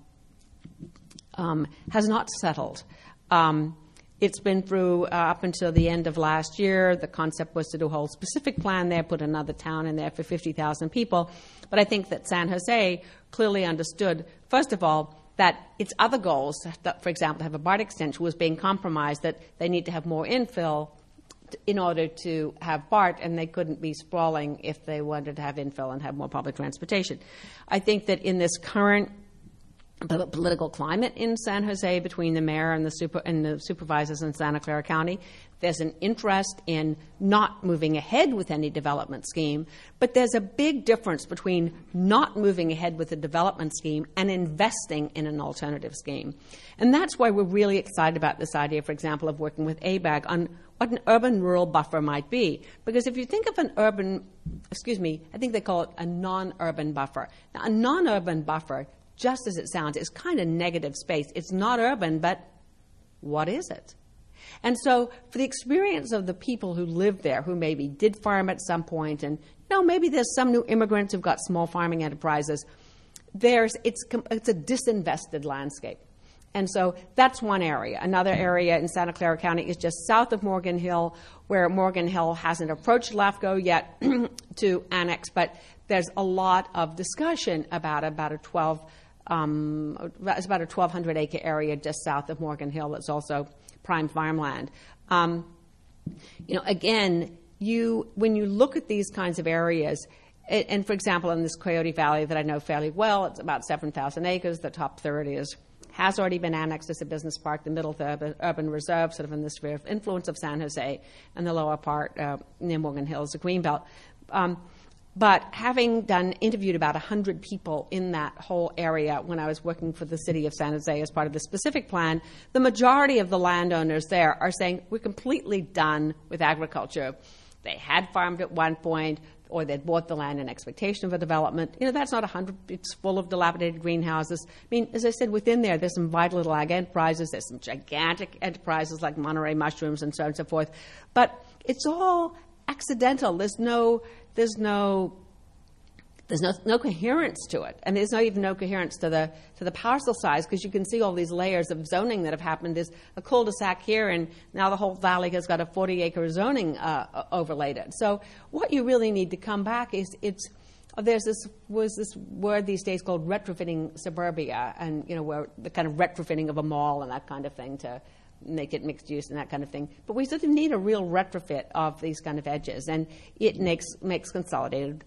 has not settled. It's been through up until the end of last year. The concept was to do a whole specific plan there, put another town in there for 50,000 people. But I think that San Jose clearly understood, first of all, that its other goals, that, for example, to have a BART extension, was being compromised, that they need to have more infill in order to have BART, and they couldn't be sprawling if they wanted to have infill and have more public transportation. I think that in this current political climate in San Jose between the mayor and the supervisors in Santa Clara County, there's an interest in not moving ahead with any development scheme, but there's a big difference between not moving ahead with a development scheme and investing in an alternative scheme. And that's why we're really excited about this idea, for example, of working with ABAG on what an urban-rural buffer might be. Because if you think of I think they call it a non-urban buffer. Now, a non-urban buffer just as it sounds. It's kind of negative space. It's not urban, but what is it? And so for the experience of the people who live there, who maybe did farm at some point, and maybe there's some new immigrants who've got small farming enterprises, it's a disinvested landscape. And so that's one area. Another area in Santa Clara County is just south of Morgan Hill, where Morgan Hill hasn't approached LAFCO yet to annex, but there's a lot of discussion about a 1,200 acre area just south of Morgan Hill that's also prime farmland. Again, when you look at these kinds of areas, and for example, in this Coyote Valley that I know fairly well, it's about 7,000 acres. The top third has already been annexed as a business park. The middle third, urban reserve, sort of in the sphere of influence of San Jose, and the lower part near Morgan Hill is the Greenbelt. But having interviewed about 100 people in that whole area when I was working for the city of San Jose as part of the specific plan, the majority of the landowners there are saying, we're completely done with agriculture. They had farmed at one point, or they'd bought the land in expectation of a development. That's not 100. It's full of dilapidated greenhouses. I mean, as I said, within there's some vital little ag enterprises. There's some gigantic enterprises like Monterey Mushrooms and so on and so forth. But it's all accidental. There's no coherence to it, and there's no coherence to the parcel size, because you can see all these layers of zoning that have happened. There's a cul-de-sac here, and now the whole valley has got a 40-acre zoning overlaid it. So what you really need to come back is there's this word these days called retrofitting suburbia, and where the kind of retrofitting of a mall and that kind of thing to make it mixed use and that kind of thing. But we sort of need a real retrofit of these kind of edges, and it makes concerted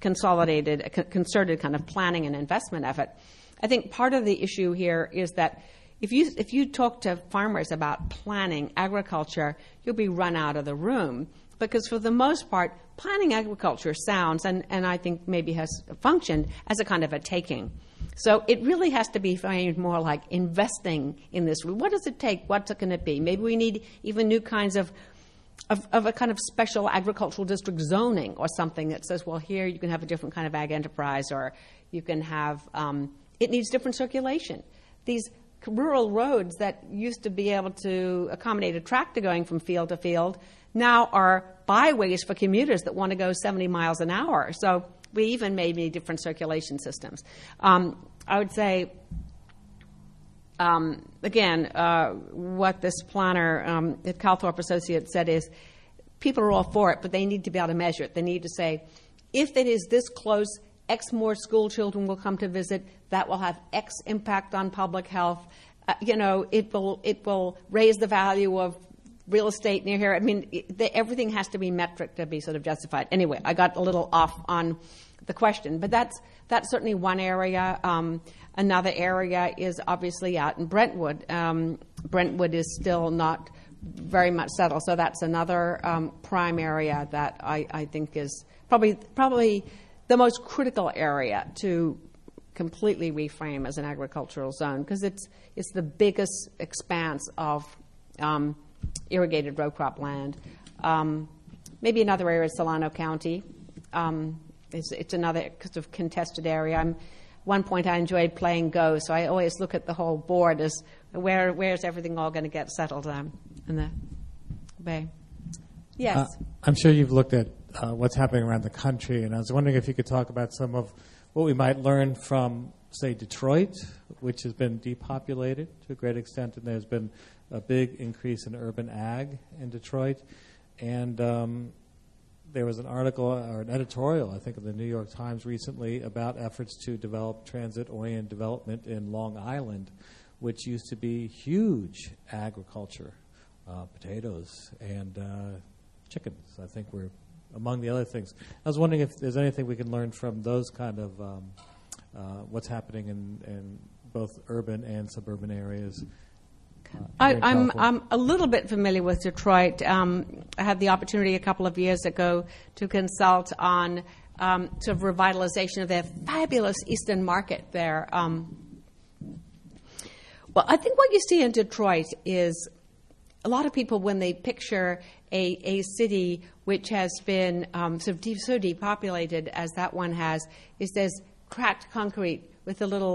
kind of planning and investment effort. I think part of the issue here is that if you talk to farmers about planning agriculture, you'll be run out of the room, because for the most part, planning agriculture sounds, and I think maybe has functioned as a kind of a taking. So it really has to be framed more like investing in this. What does it take? What's it going to be? Maybe we need even new kinds of a kind of special agricultural district zoning or something that says, well, here you can have a different kind of ag enterprise, or you can have, it needs different circulation. These rural roads that used to be able to accommodate a tractor going from field to field now are byways for commuters that want to go 70 miles an hour. So we even may need different circulation systems. I would say, again, what this planner at Calthorpe Associates said is people are all for it, but they need to be able to measure it. They need to say, if it is this close, X more school children will come to visit. That will have X impact on public health. It will raise the value of real estate near here. I mean, everything has to be metric to be sort of justified. Anyway, I got a little off on the question, but that's certainly one area. Another area is obviously out in Brentwood. Brentwood is still not very much settled, so that's another prime area that I think is probably the most critical area to completely reframe as an agricultural zone, because it's the biggest expanse of irrigated row crop land. Maybe another area is Solano County. It's another sort of contested area. One point I enjoyed playing Go, so I always look at the whole board as where's everything all going to get settled in the Bay. Yes. I'm sure you've looked at what's happening around the country, and I was wondering if you could talk about some of what we might learn from, say, Detroit, which has been depopulated to a great extent, and there's been a big increase in urban ag in Detroit. And there was an article or an editorial, I think, in the New York Times recently about efforts to develop transit-oriented development in Long Island, which used to be huge agriculture, potatoes and chickens, I think, were among the other things. I was wondering if there's anything we can learn from those kind of what's happening in both urban and suburban areas. I'm a little bit familiar with Detroit. I had the opportunity a couple of years ago to consult on sort of revitalization of their fabulous Eastern Market there. Well, I think what you see in Detroit is a lot of people, when they picture a city which has been so depopulated as that one has, is there's cracked concrete with a little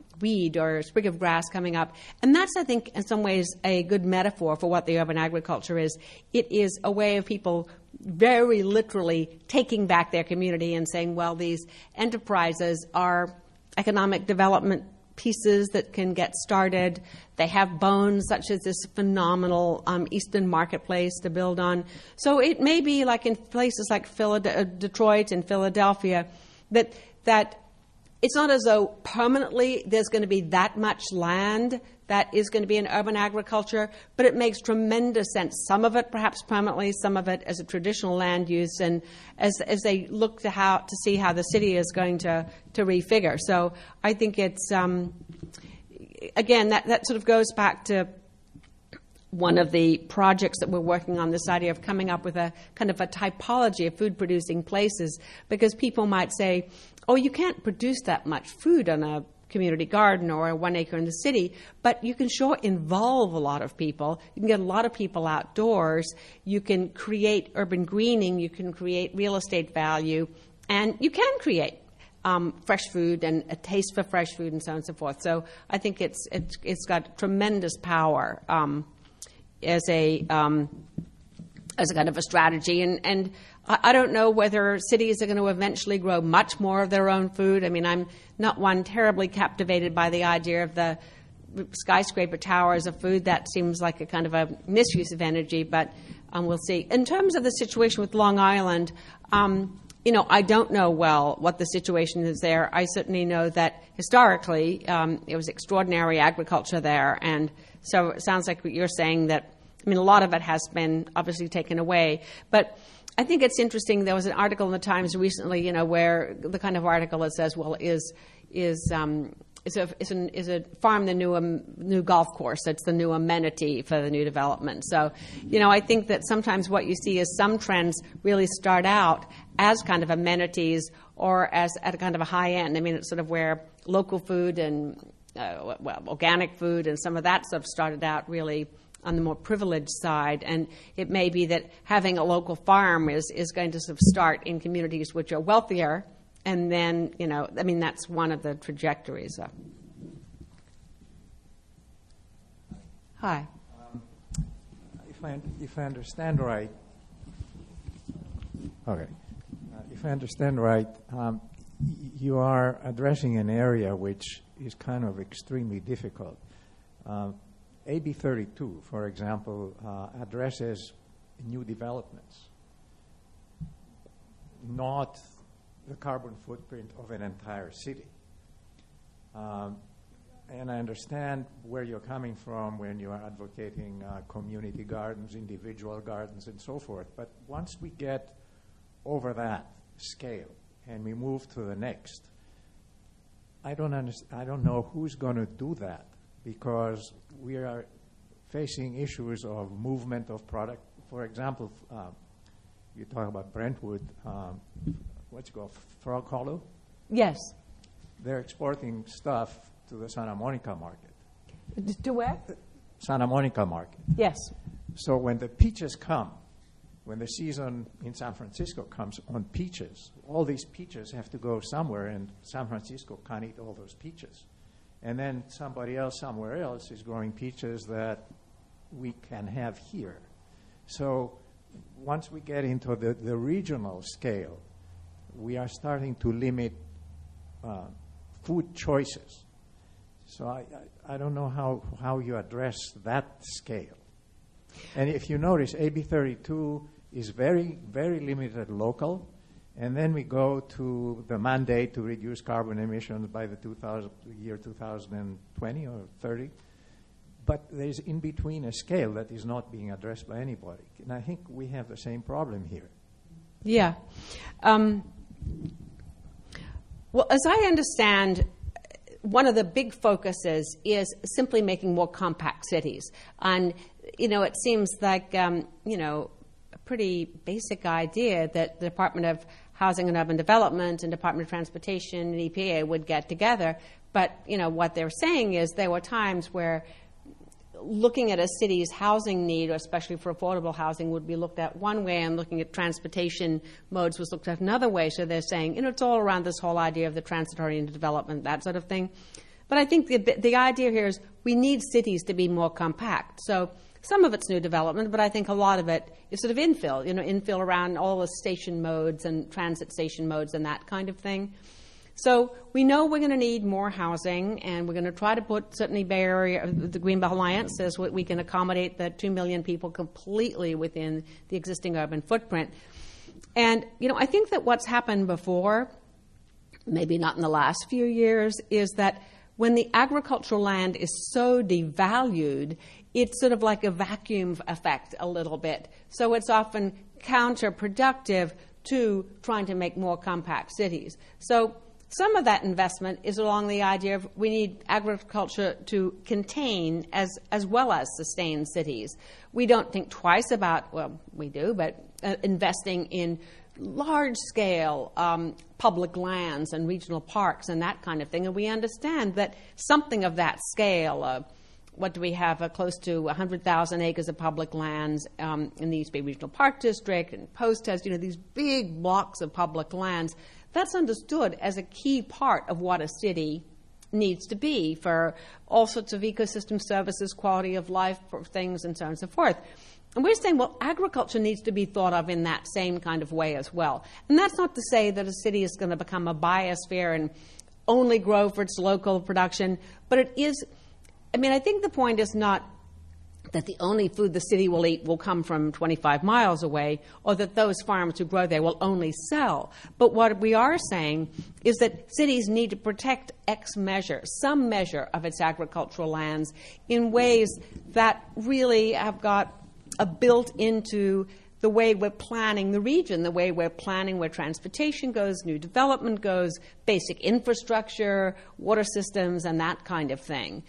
weed or a sprig of grass coming up. And that's, I think, in some ways a good metaphor for what the urban agriculture is. It is a way of people very literally taking back their community and saying, well, these enterprises are economic development pieces that can get started. They have bones, such as this phenomenal Eastern marketplace to build on. So it may be like in places like Detroit and Philadelphia that it's not as though permanently there's going to be that much land that is going to be in urban agriculture, but it makes tremendous sense. Some of it perhaps permanently, some of it as a traditional land use, and as they look to see how the city is going to refigure. So I think it's, again, that sort of goes back to one of the projects that we're working on, this idea of coming up with a kind of a typology of food-producing places, because people might say, oh, you can't produce that much food on a community garden or a 1 acre in the city, but you can sure involve a lot of people. You can get a lot of people outdoors. You can create urban greening. You can create real estate value. And you can create fresh food and a taste for fresh food and so on and so forth. So I think it's got tremendous power as a kind of a strategy. And I don't know whether cities are going to eventually grow much more of their own food. I mean, I'm not one terribly captivated by the idea of the skyscraper towers of food. That seems like a kind of a misuse of energy, but we'll see. In terms of the situation with Long Island, I don't know well what the situation is there. I certainly know that historically it was extraordinary agriculture there, and so it sounds like what you're saying that, I mean, a lot of it has been obviously taken away. But I think it's interesting. There was an article in the Times recently, where the kind of article that says, well, is a farm the new golf course? It's the new amenity for the new development. So, I think that sometimes what you see is some trends really start out as kind of amenities or as at a kind of a high end. I mean, it's sort of where local food and organic food and some of that stuff started out really on the more privileged side, and it may be that having a local farm is going to sort of start in communities which are wealthier, and then, that's one of the trajectories. Hi. If I understand right, okay. If I understand right, you are addressing an area which is kind of extremely difficult. AB 32, for example, addresses new developments, not the carbon footprint of an entire city. And I understand where you're coming from when you are advocating community gardens, individual gardens, and so forth. But once we get over that scale and we move to the next, I don't know who's going to do that, because we are facing issues of movement of product. For example, you talk about Brentwood, what's it called, Frog Hollow? Yes. They're exporting stuff to the Santa Monica market. To where? Santa Monica market. Yes. So when the peaches come, when the season in San Francisco comes on peaches, all these peaches have to go somewhere, and San Francisco can't eat all those peaches. And then somebody else somewhere else is growing peaches that we can have here. So once we get into the regional scale, we are starting to limit food choices. So I don't know how you address that scale. And if you notice, AB 32 is very, very limited local. And then we go to the mandate to reduce carbon emissions by the year 2020 or 30. But there's in between a scale that is not being addressed by anybody. And I think we have the same problem here. Yeah. Well, as I understand, one of the big focuses is simply making more compact cities. And, it seems like, a pretty basic idea that the Department of Housing and Urban Development and Department of Transportation and EPA would get together. But, what they're saying is there were times where looking at a city's housing need, especially for affordable housing, would be looked at one way, and looking at transportation modes was looked at another way. So they're saying, it's all around this whole idea of the transitory into development, that sort of thing. But I think the idea here is we need cities to be more compact. So some of it's new development, but I think a lot of it is sort of infill, infill around all the station modes and transit station modes and that kind of thing. So we know we're going to need more housing, and we're going to try to put, certainly Bay Area, the Greenbelt Alliance says we can accommodate the 2 million people completely within the existing urban footprint. And, I think that what's happened before, maybe not in the last few years, is that when the agricultural land is so devalued, it's sort of like a vacuum effect a little bit. So it's often counterproductive to trying to make more compact cities. So some of that investment is along the idea of we need agriculture to contain as well as sustain cities. We don't think twice about, well, we do, but investing in large-scale public lands and regional parks and that kind of thing. And we understand that something of that scale, what do we have, close to 100,000 acres of public lands in the East Bay Regional Park District, and Post has, these big blocks of public lands. That's understood as a key part of what a city needs to be for all sorts of ecosystem services, quality of life for things, and so on and so forth. And we're saying, well, agriculture needs to be thought of in that same kind of way as well. And that's not to say that a city is going to become a biosphere and only grow for its local production, but it is, I think the point is not that the only food the city will eat will come from 25 miles away, or that those farms who grow there will only sell. But what we are saying is that cities need to protect some measure of its agricultural lands in ways that really have got built into the way we're planning the region, the way we're planning where transportation goes, new development goes, basic infrastructure, water systems, and that kind of thing.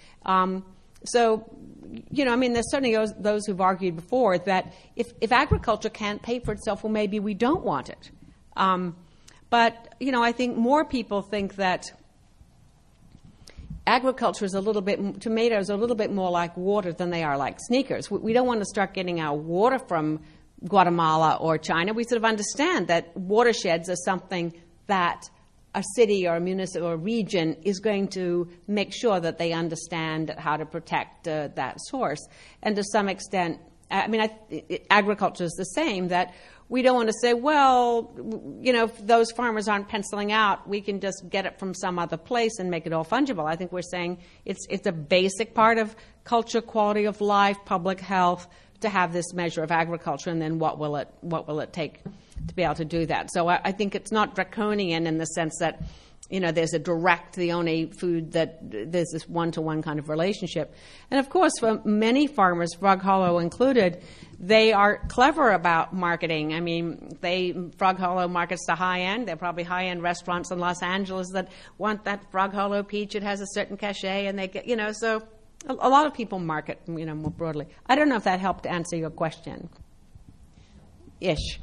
There's certainly those who've argued before that if agriculture can't pay for itself, well, maybe we don't want it. But I think more people think that agriculture is tomatoes are a little bit more like water than they are like sneakers. We don't want to start getting our water from Guatemala or China. We sort of understand that watersheds are something that a city or a municipal or region is going to make sure that they understand how to protect that source. And to some extent, agriculture is the same, that we don't want to say, well, if those farmers aren't penciling out, we can just get it from some other place and make it all fungible. I think we're saying it's a basic part of culture, quality of life, public health, to have this measure of agriculture, and then what will it take to be able to do that? So I think it's not draconian in the sense that there's the only food that there's this one-to-one kind of relationship. And of course, for many farmers, Frog Hollow included, they are clever about marketing. Frog Hollow markets to high-end. There are probably high-end restaurants in Los Angeles that want that Frog Hollow peach. It has a certain cachet, and they get, so a lot of people market, more broadly. I don't know if that helped to answer your question. Ish.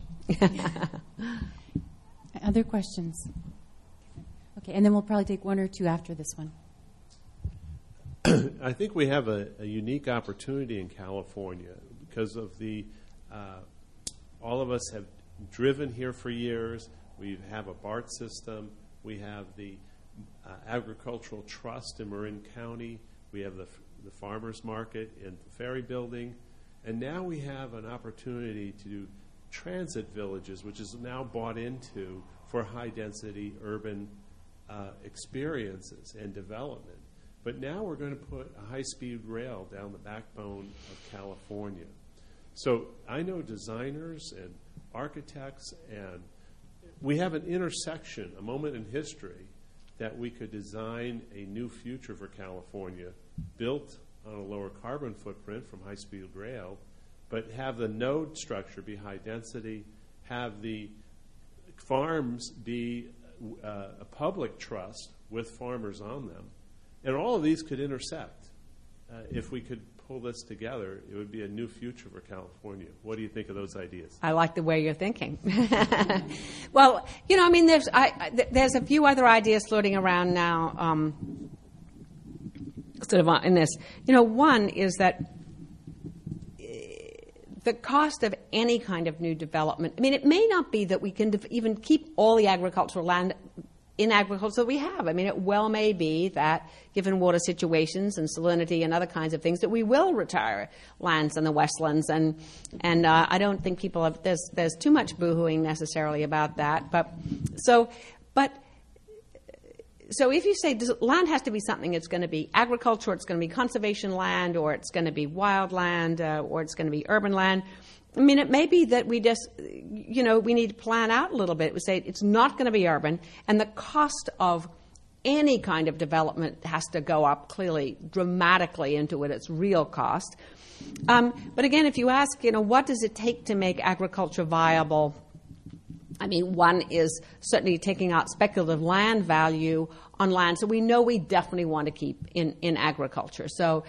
Other questions? Okay, and then we'll probably take one or two after this one. I think we have a unique opportunity in California because of all of us have driven here for years. We have a BART system. We have the agricultural trust in Marin County. We have the farmers market in the Ferry Building. And now we have an opportunity to do transit villages, which is now bought into for high-density urban experiences and development. But now we're going to put a high-speed rail down the backbone of California. So I know designers and architects, and we have an intersection, a moment in history, that we could design a new future for California built on a lower carbon footprint from high-speed rail, but have the node structure be high density, have the farms be a public trust with farmers on them. And all of these could intersect. If we could pull this together, it would be a new future for California. What do you think of those ideas? I like the way you're thinking. Well, there's a few other ideas floating around now sort of in this. One is that the cost of any kind of new development, it may not be that we can even keep all the agricultural land in agriculture that we have. I mean, it well may be that, given water situations and salinity and other kinds of things, that we will retire lands in the Westlands. And I don't think people have, there's too much boohooing necessarily about that. So if you say land has to be something, it's going to be agriculture, it's going to be conservation land, or it's going to be wild land, or it's going to be urban land. I mean, it may be that we just, we need to plan out a little bit. We say it's not going to be urban, and the cost of any kind of development has to go up clearly, dramatically into its real cost. But again, if you ask, what does it take to make agriculture viable? I mean, one is certainly taking out speculative land value on land. So we know we definitely want to keep in agriculture. So,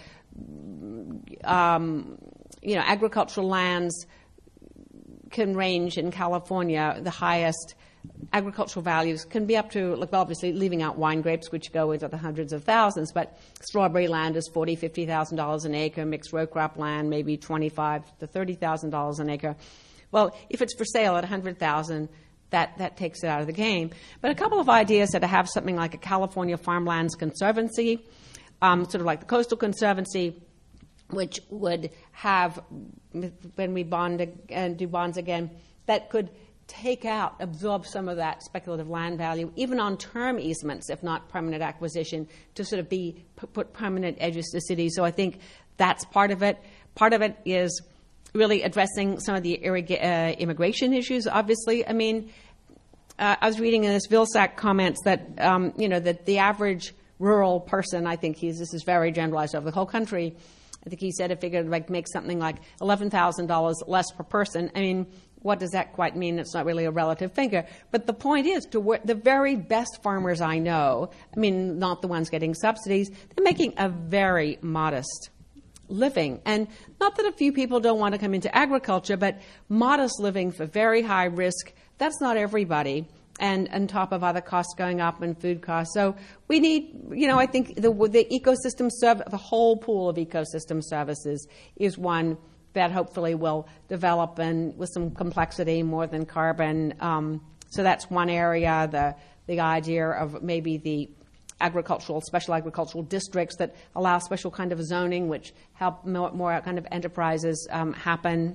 agricultural lands can range in California. The highest agricultural values can be up to, obviously leaving out wine grapes, which go into the hundreds of thousands, but strawberry land is $40,000, $50,000 an acre. Mixed row crop land, maybe $25,000 to $30,000 an acre. Well, if it's for sale at $100,000, that takes it out of the game. But a couple of ideas that have something like a California Farmlands Conservancy, sort of like the Coastal Conservancy, which would have, when we bond and do bonds again, that could absorb some of that speculative land value, even on term easements, if not permanent acquisition, to sort of put permanent edges to cities. So I think that's part of it. Part of it is really addressing some of the immigration issues, obviously. I mean, I was reading in this Vilsack comments that, that the average rural person, I think this is very generalized over the whole country, I think he said it figured make something like $11,000 less per person. I mean, what does that quite mean? It's not really a relative figure. But the point is, the very best farmers I know, I mean, not the ones getting subsidies, they're making a very modest living. And not that a few people don't want to come into agriculture, but modest living for very high risk, that's not everybody. And on top of other costs going up and food costs. So we need, I think the ecosystem the whole pool of ecosystem services is one that hopefully will develop and with some complexity more than carbon. So that's one area, the idea of maybe the special agricultural districts that allow special kind of zoning, which help more kind of enterprises happen.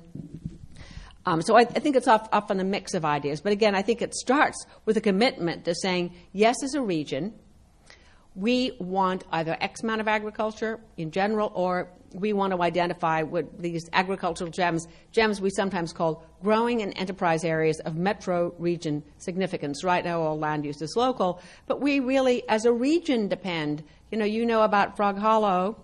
So I think it's often a mix of ideas. But again, I think it starts with a commitment to saying, yes, as a region, we want either X amount of agriculture in general, or we want to identify what these agricultural gems we sometimes call growing and enterprise areas of metro region significance. Right now, all land use is local, but we really, as a region, depend. You know about Frog Hollow.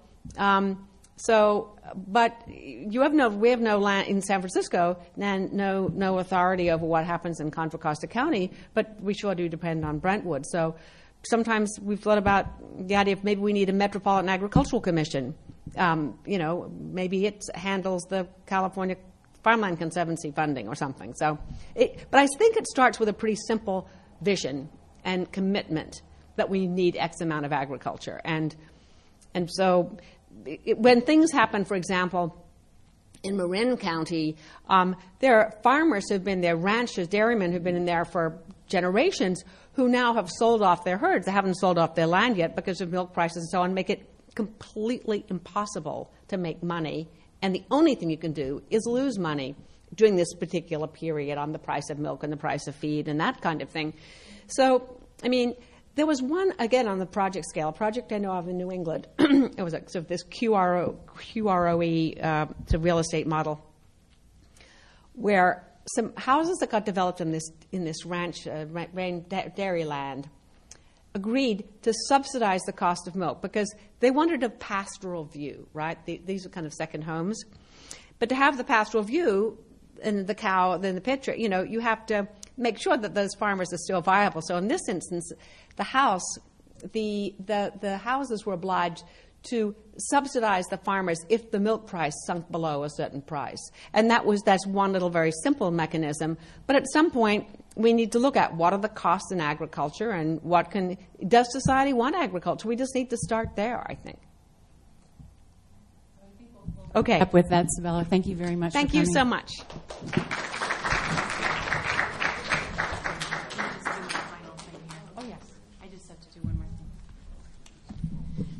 But we have no land in San Francisco, and no authority over what happens in Contra Costa County, but we sure do depend on Brentwood. So sometimes we've thought about the idea of maybe we need a Metropolitan Agricultural Commission. Maybe it handles the California Farmland Conservancy funding or something. But I think it starts with a pretty simple vision and commitment that we need X amount of agriculture. And so when things happen, for example, in Marin County, there are farmers who've been there, ranchers, dairymen who've been in there for generations, who now have sold off their herds. They haven't sold off their land yet because of milk prices and so on, make it completely impossible to make money. And the only thing you can do is lose money during this particular period on the price of milk and the price of feed and that kind of thing. So, I mean, there was one, again, on the project scale, a project I know of in New England. It was sort of this QROE sort of real estate model, where some houses that got developed in this ranch, dairy land, agreed to subsidize the cost of milk because they wanted a pastoral view, right? These are kind of second homes. But to have the pastoral view and the cow, then the picture, you have to make sure that those farmers are still viable. So in this instance, the houses were obliged to subsidize the farmers if the milk price sunk below a certain price. And that's one little very simple mechanism. But at some point, we need to look at what are the costs in agriculture and does society want agriculture? We just need to start there, I think. Okay. Up with that, Sabella. Thank you very much. Thank you so much. Oh, yes.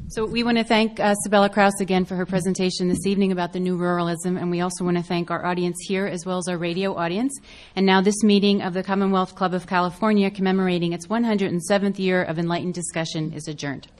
So we want to thank Sabella Kraus again for her presentation this evening about the new ruralism, and we also want to thank our audience here as well as our radio audience. And now this meeting of the Commonwealth Club of California commemorating its 107th year of enlightened discussion is adjourned.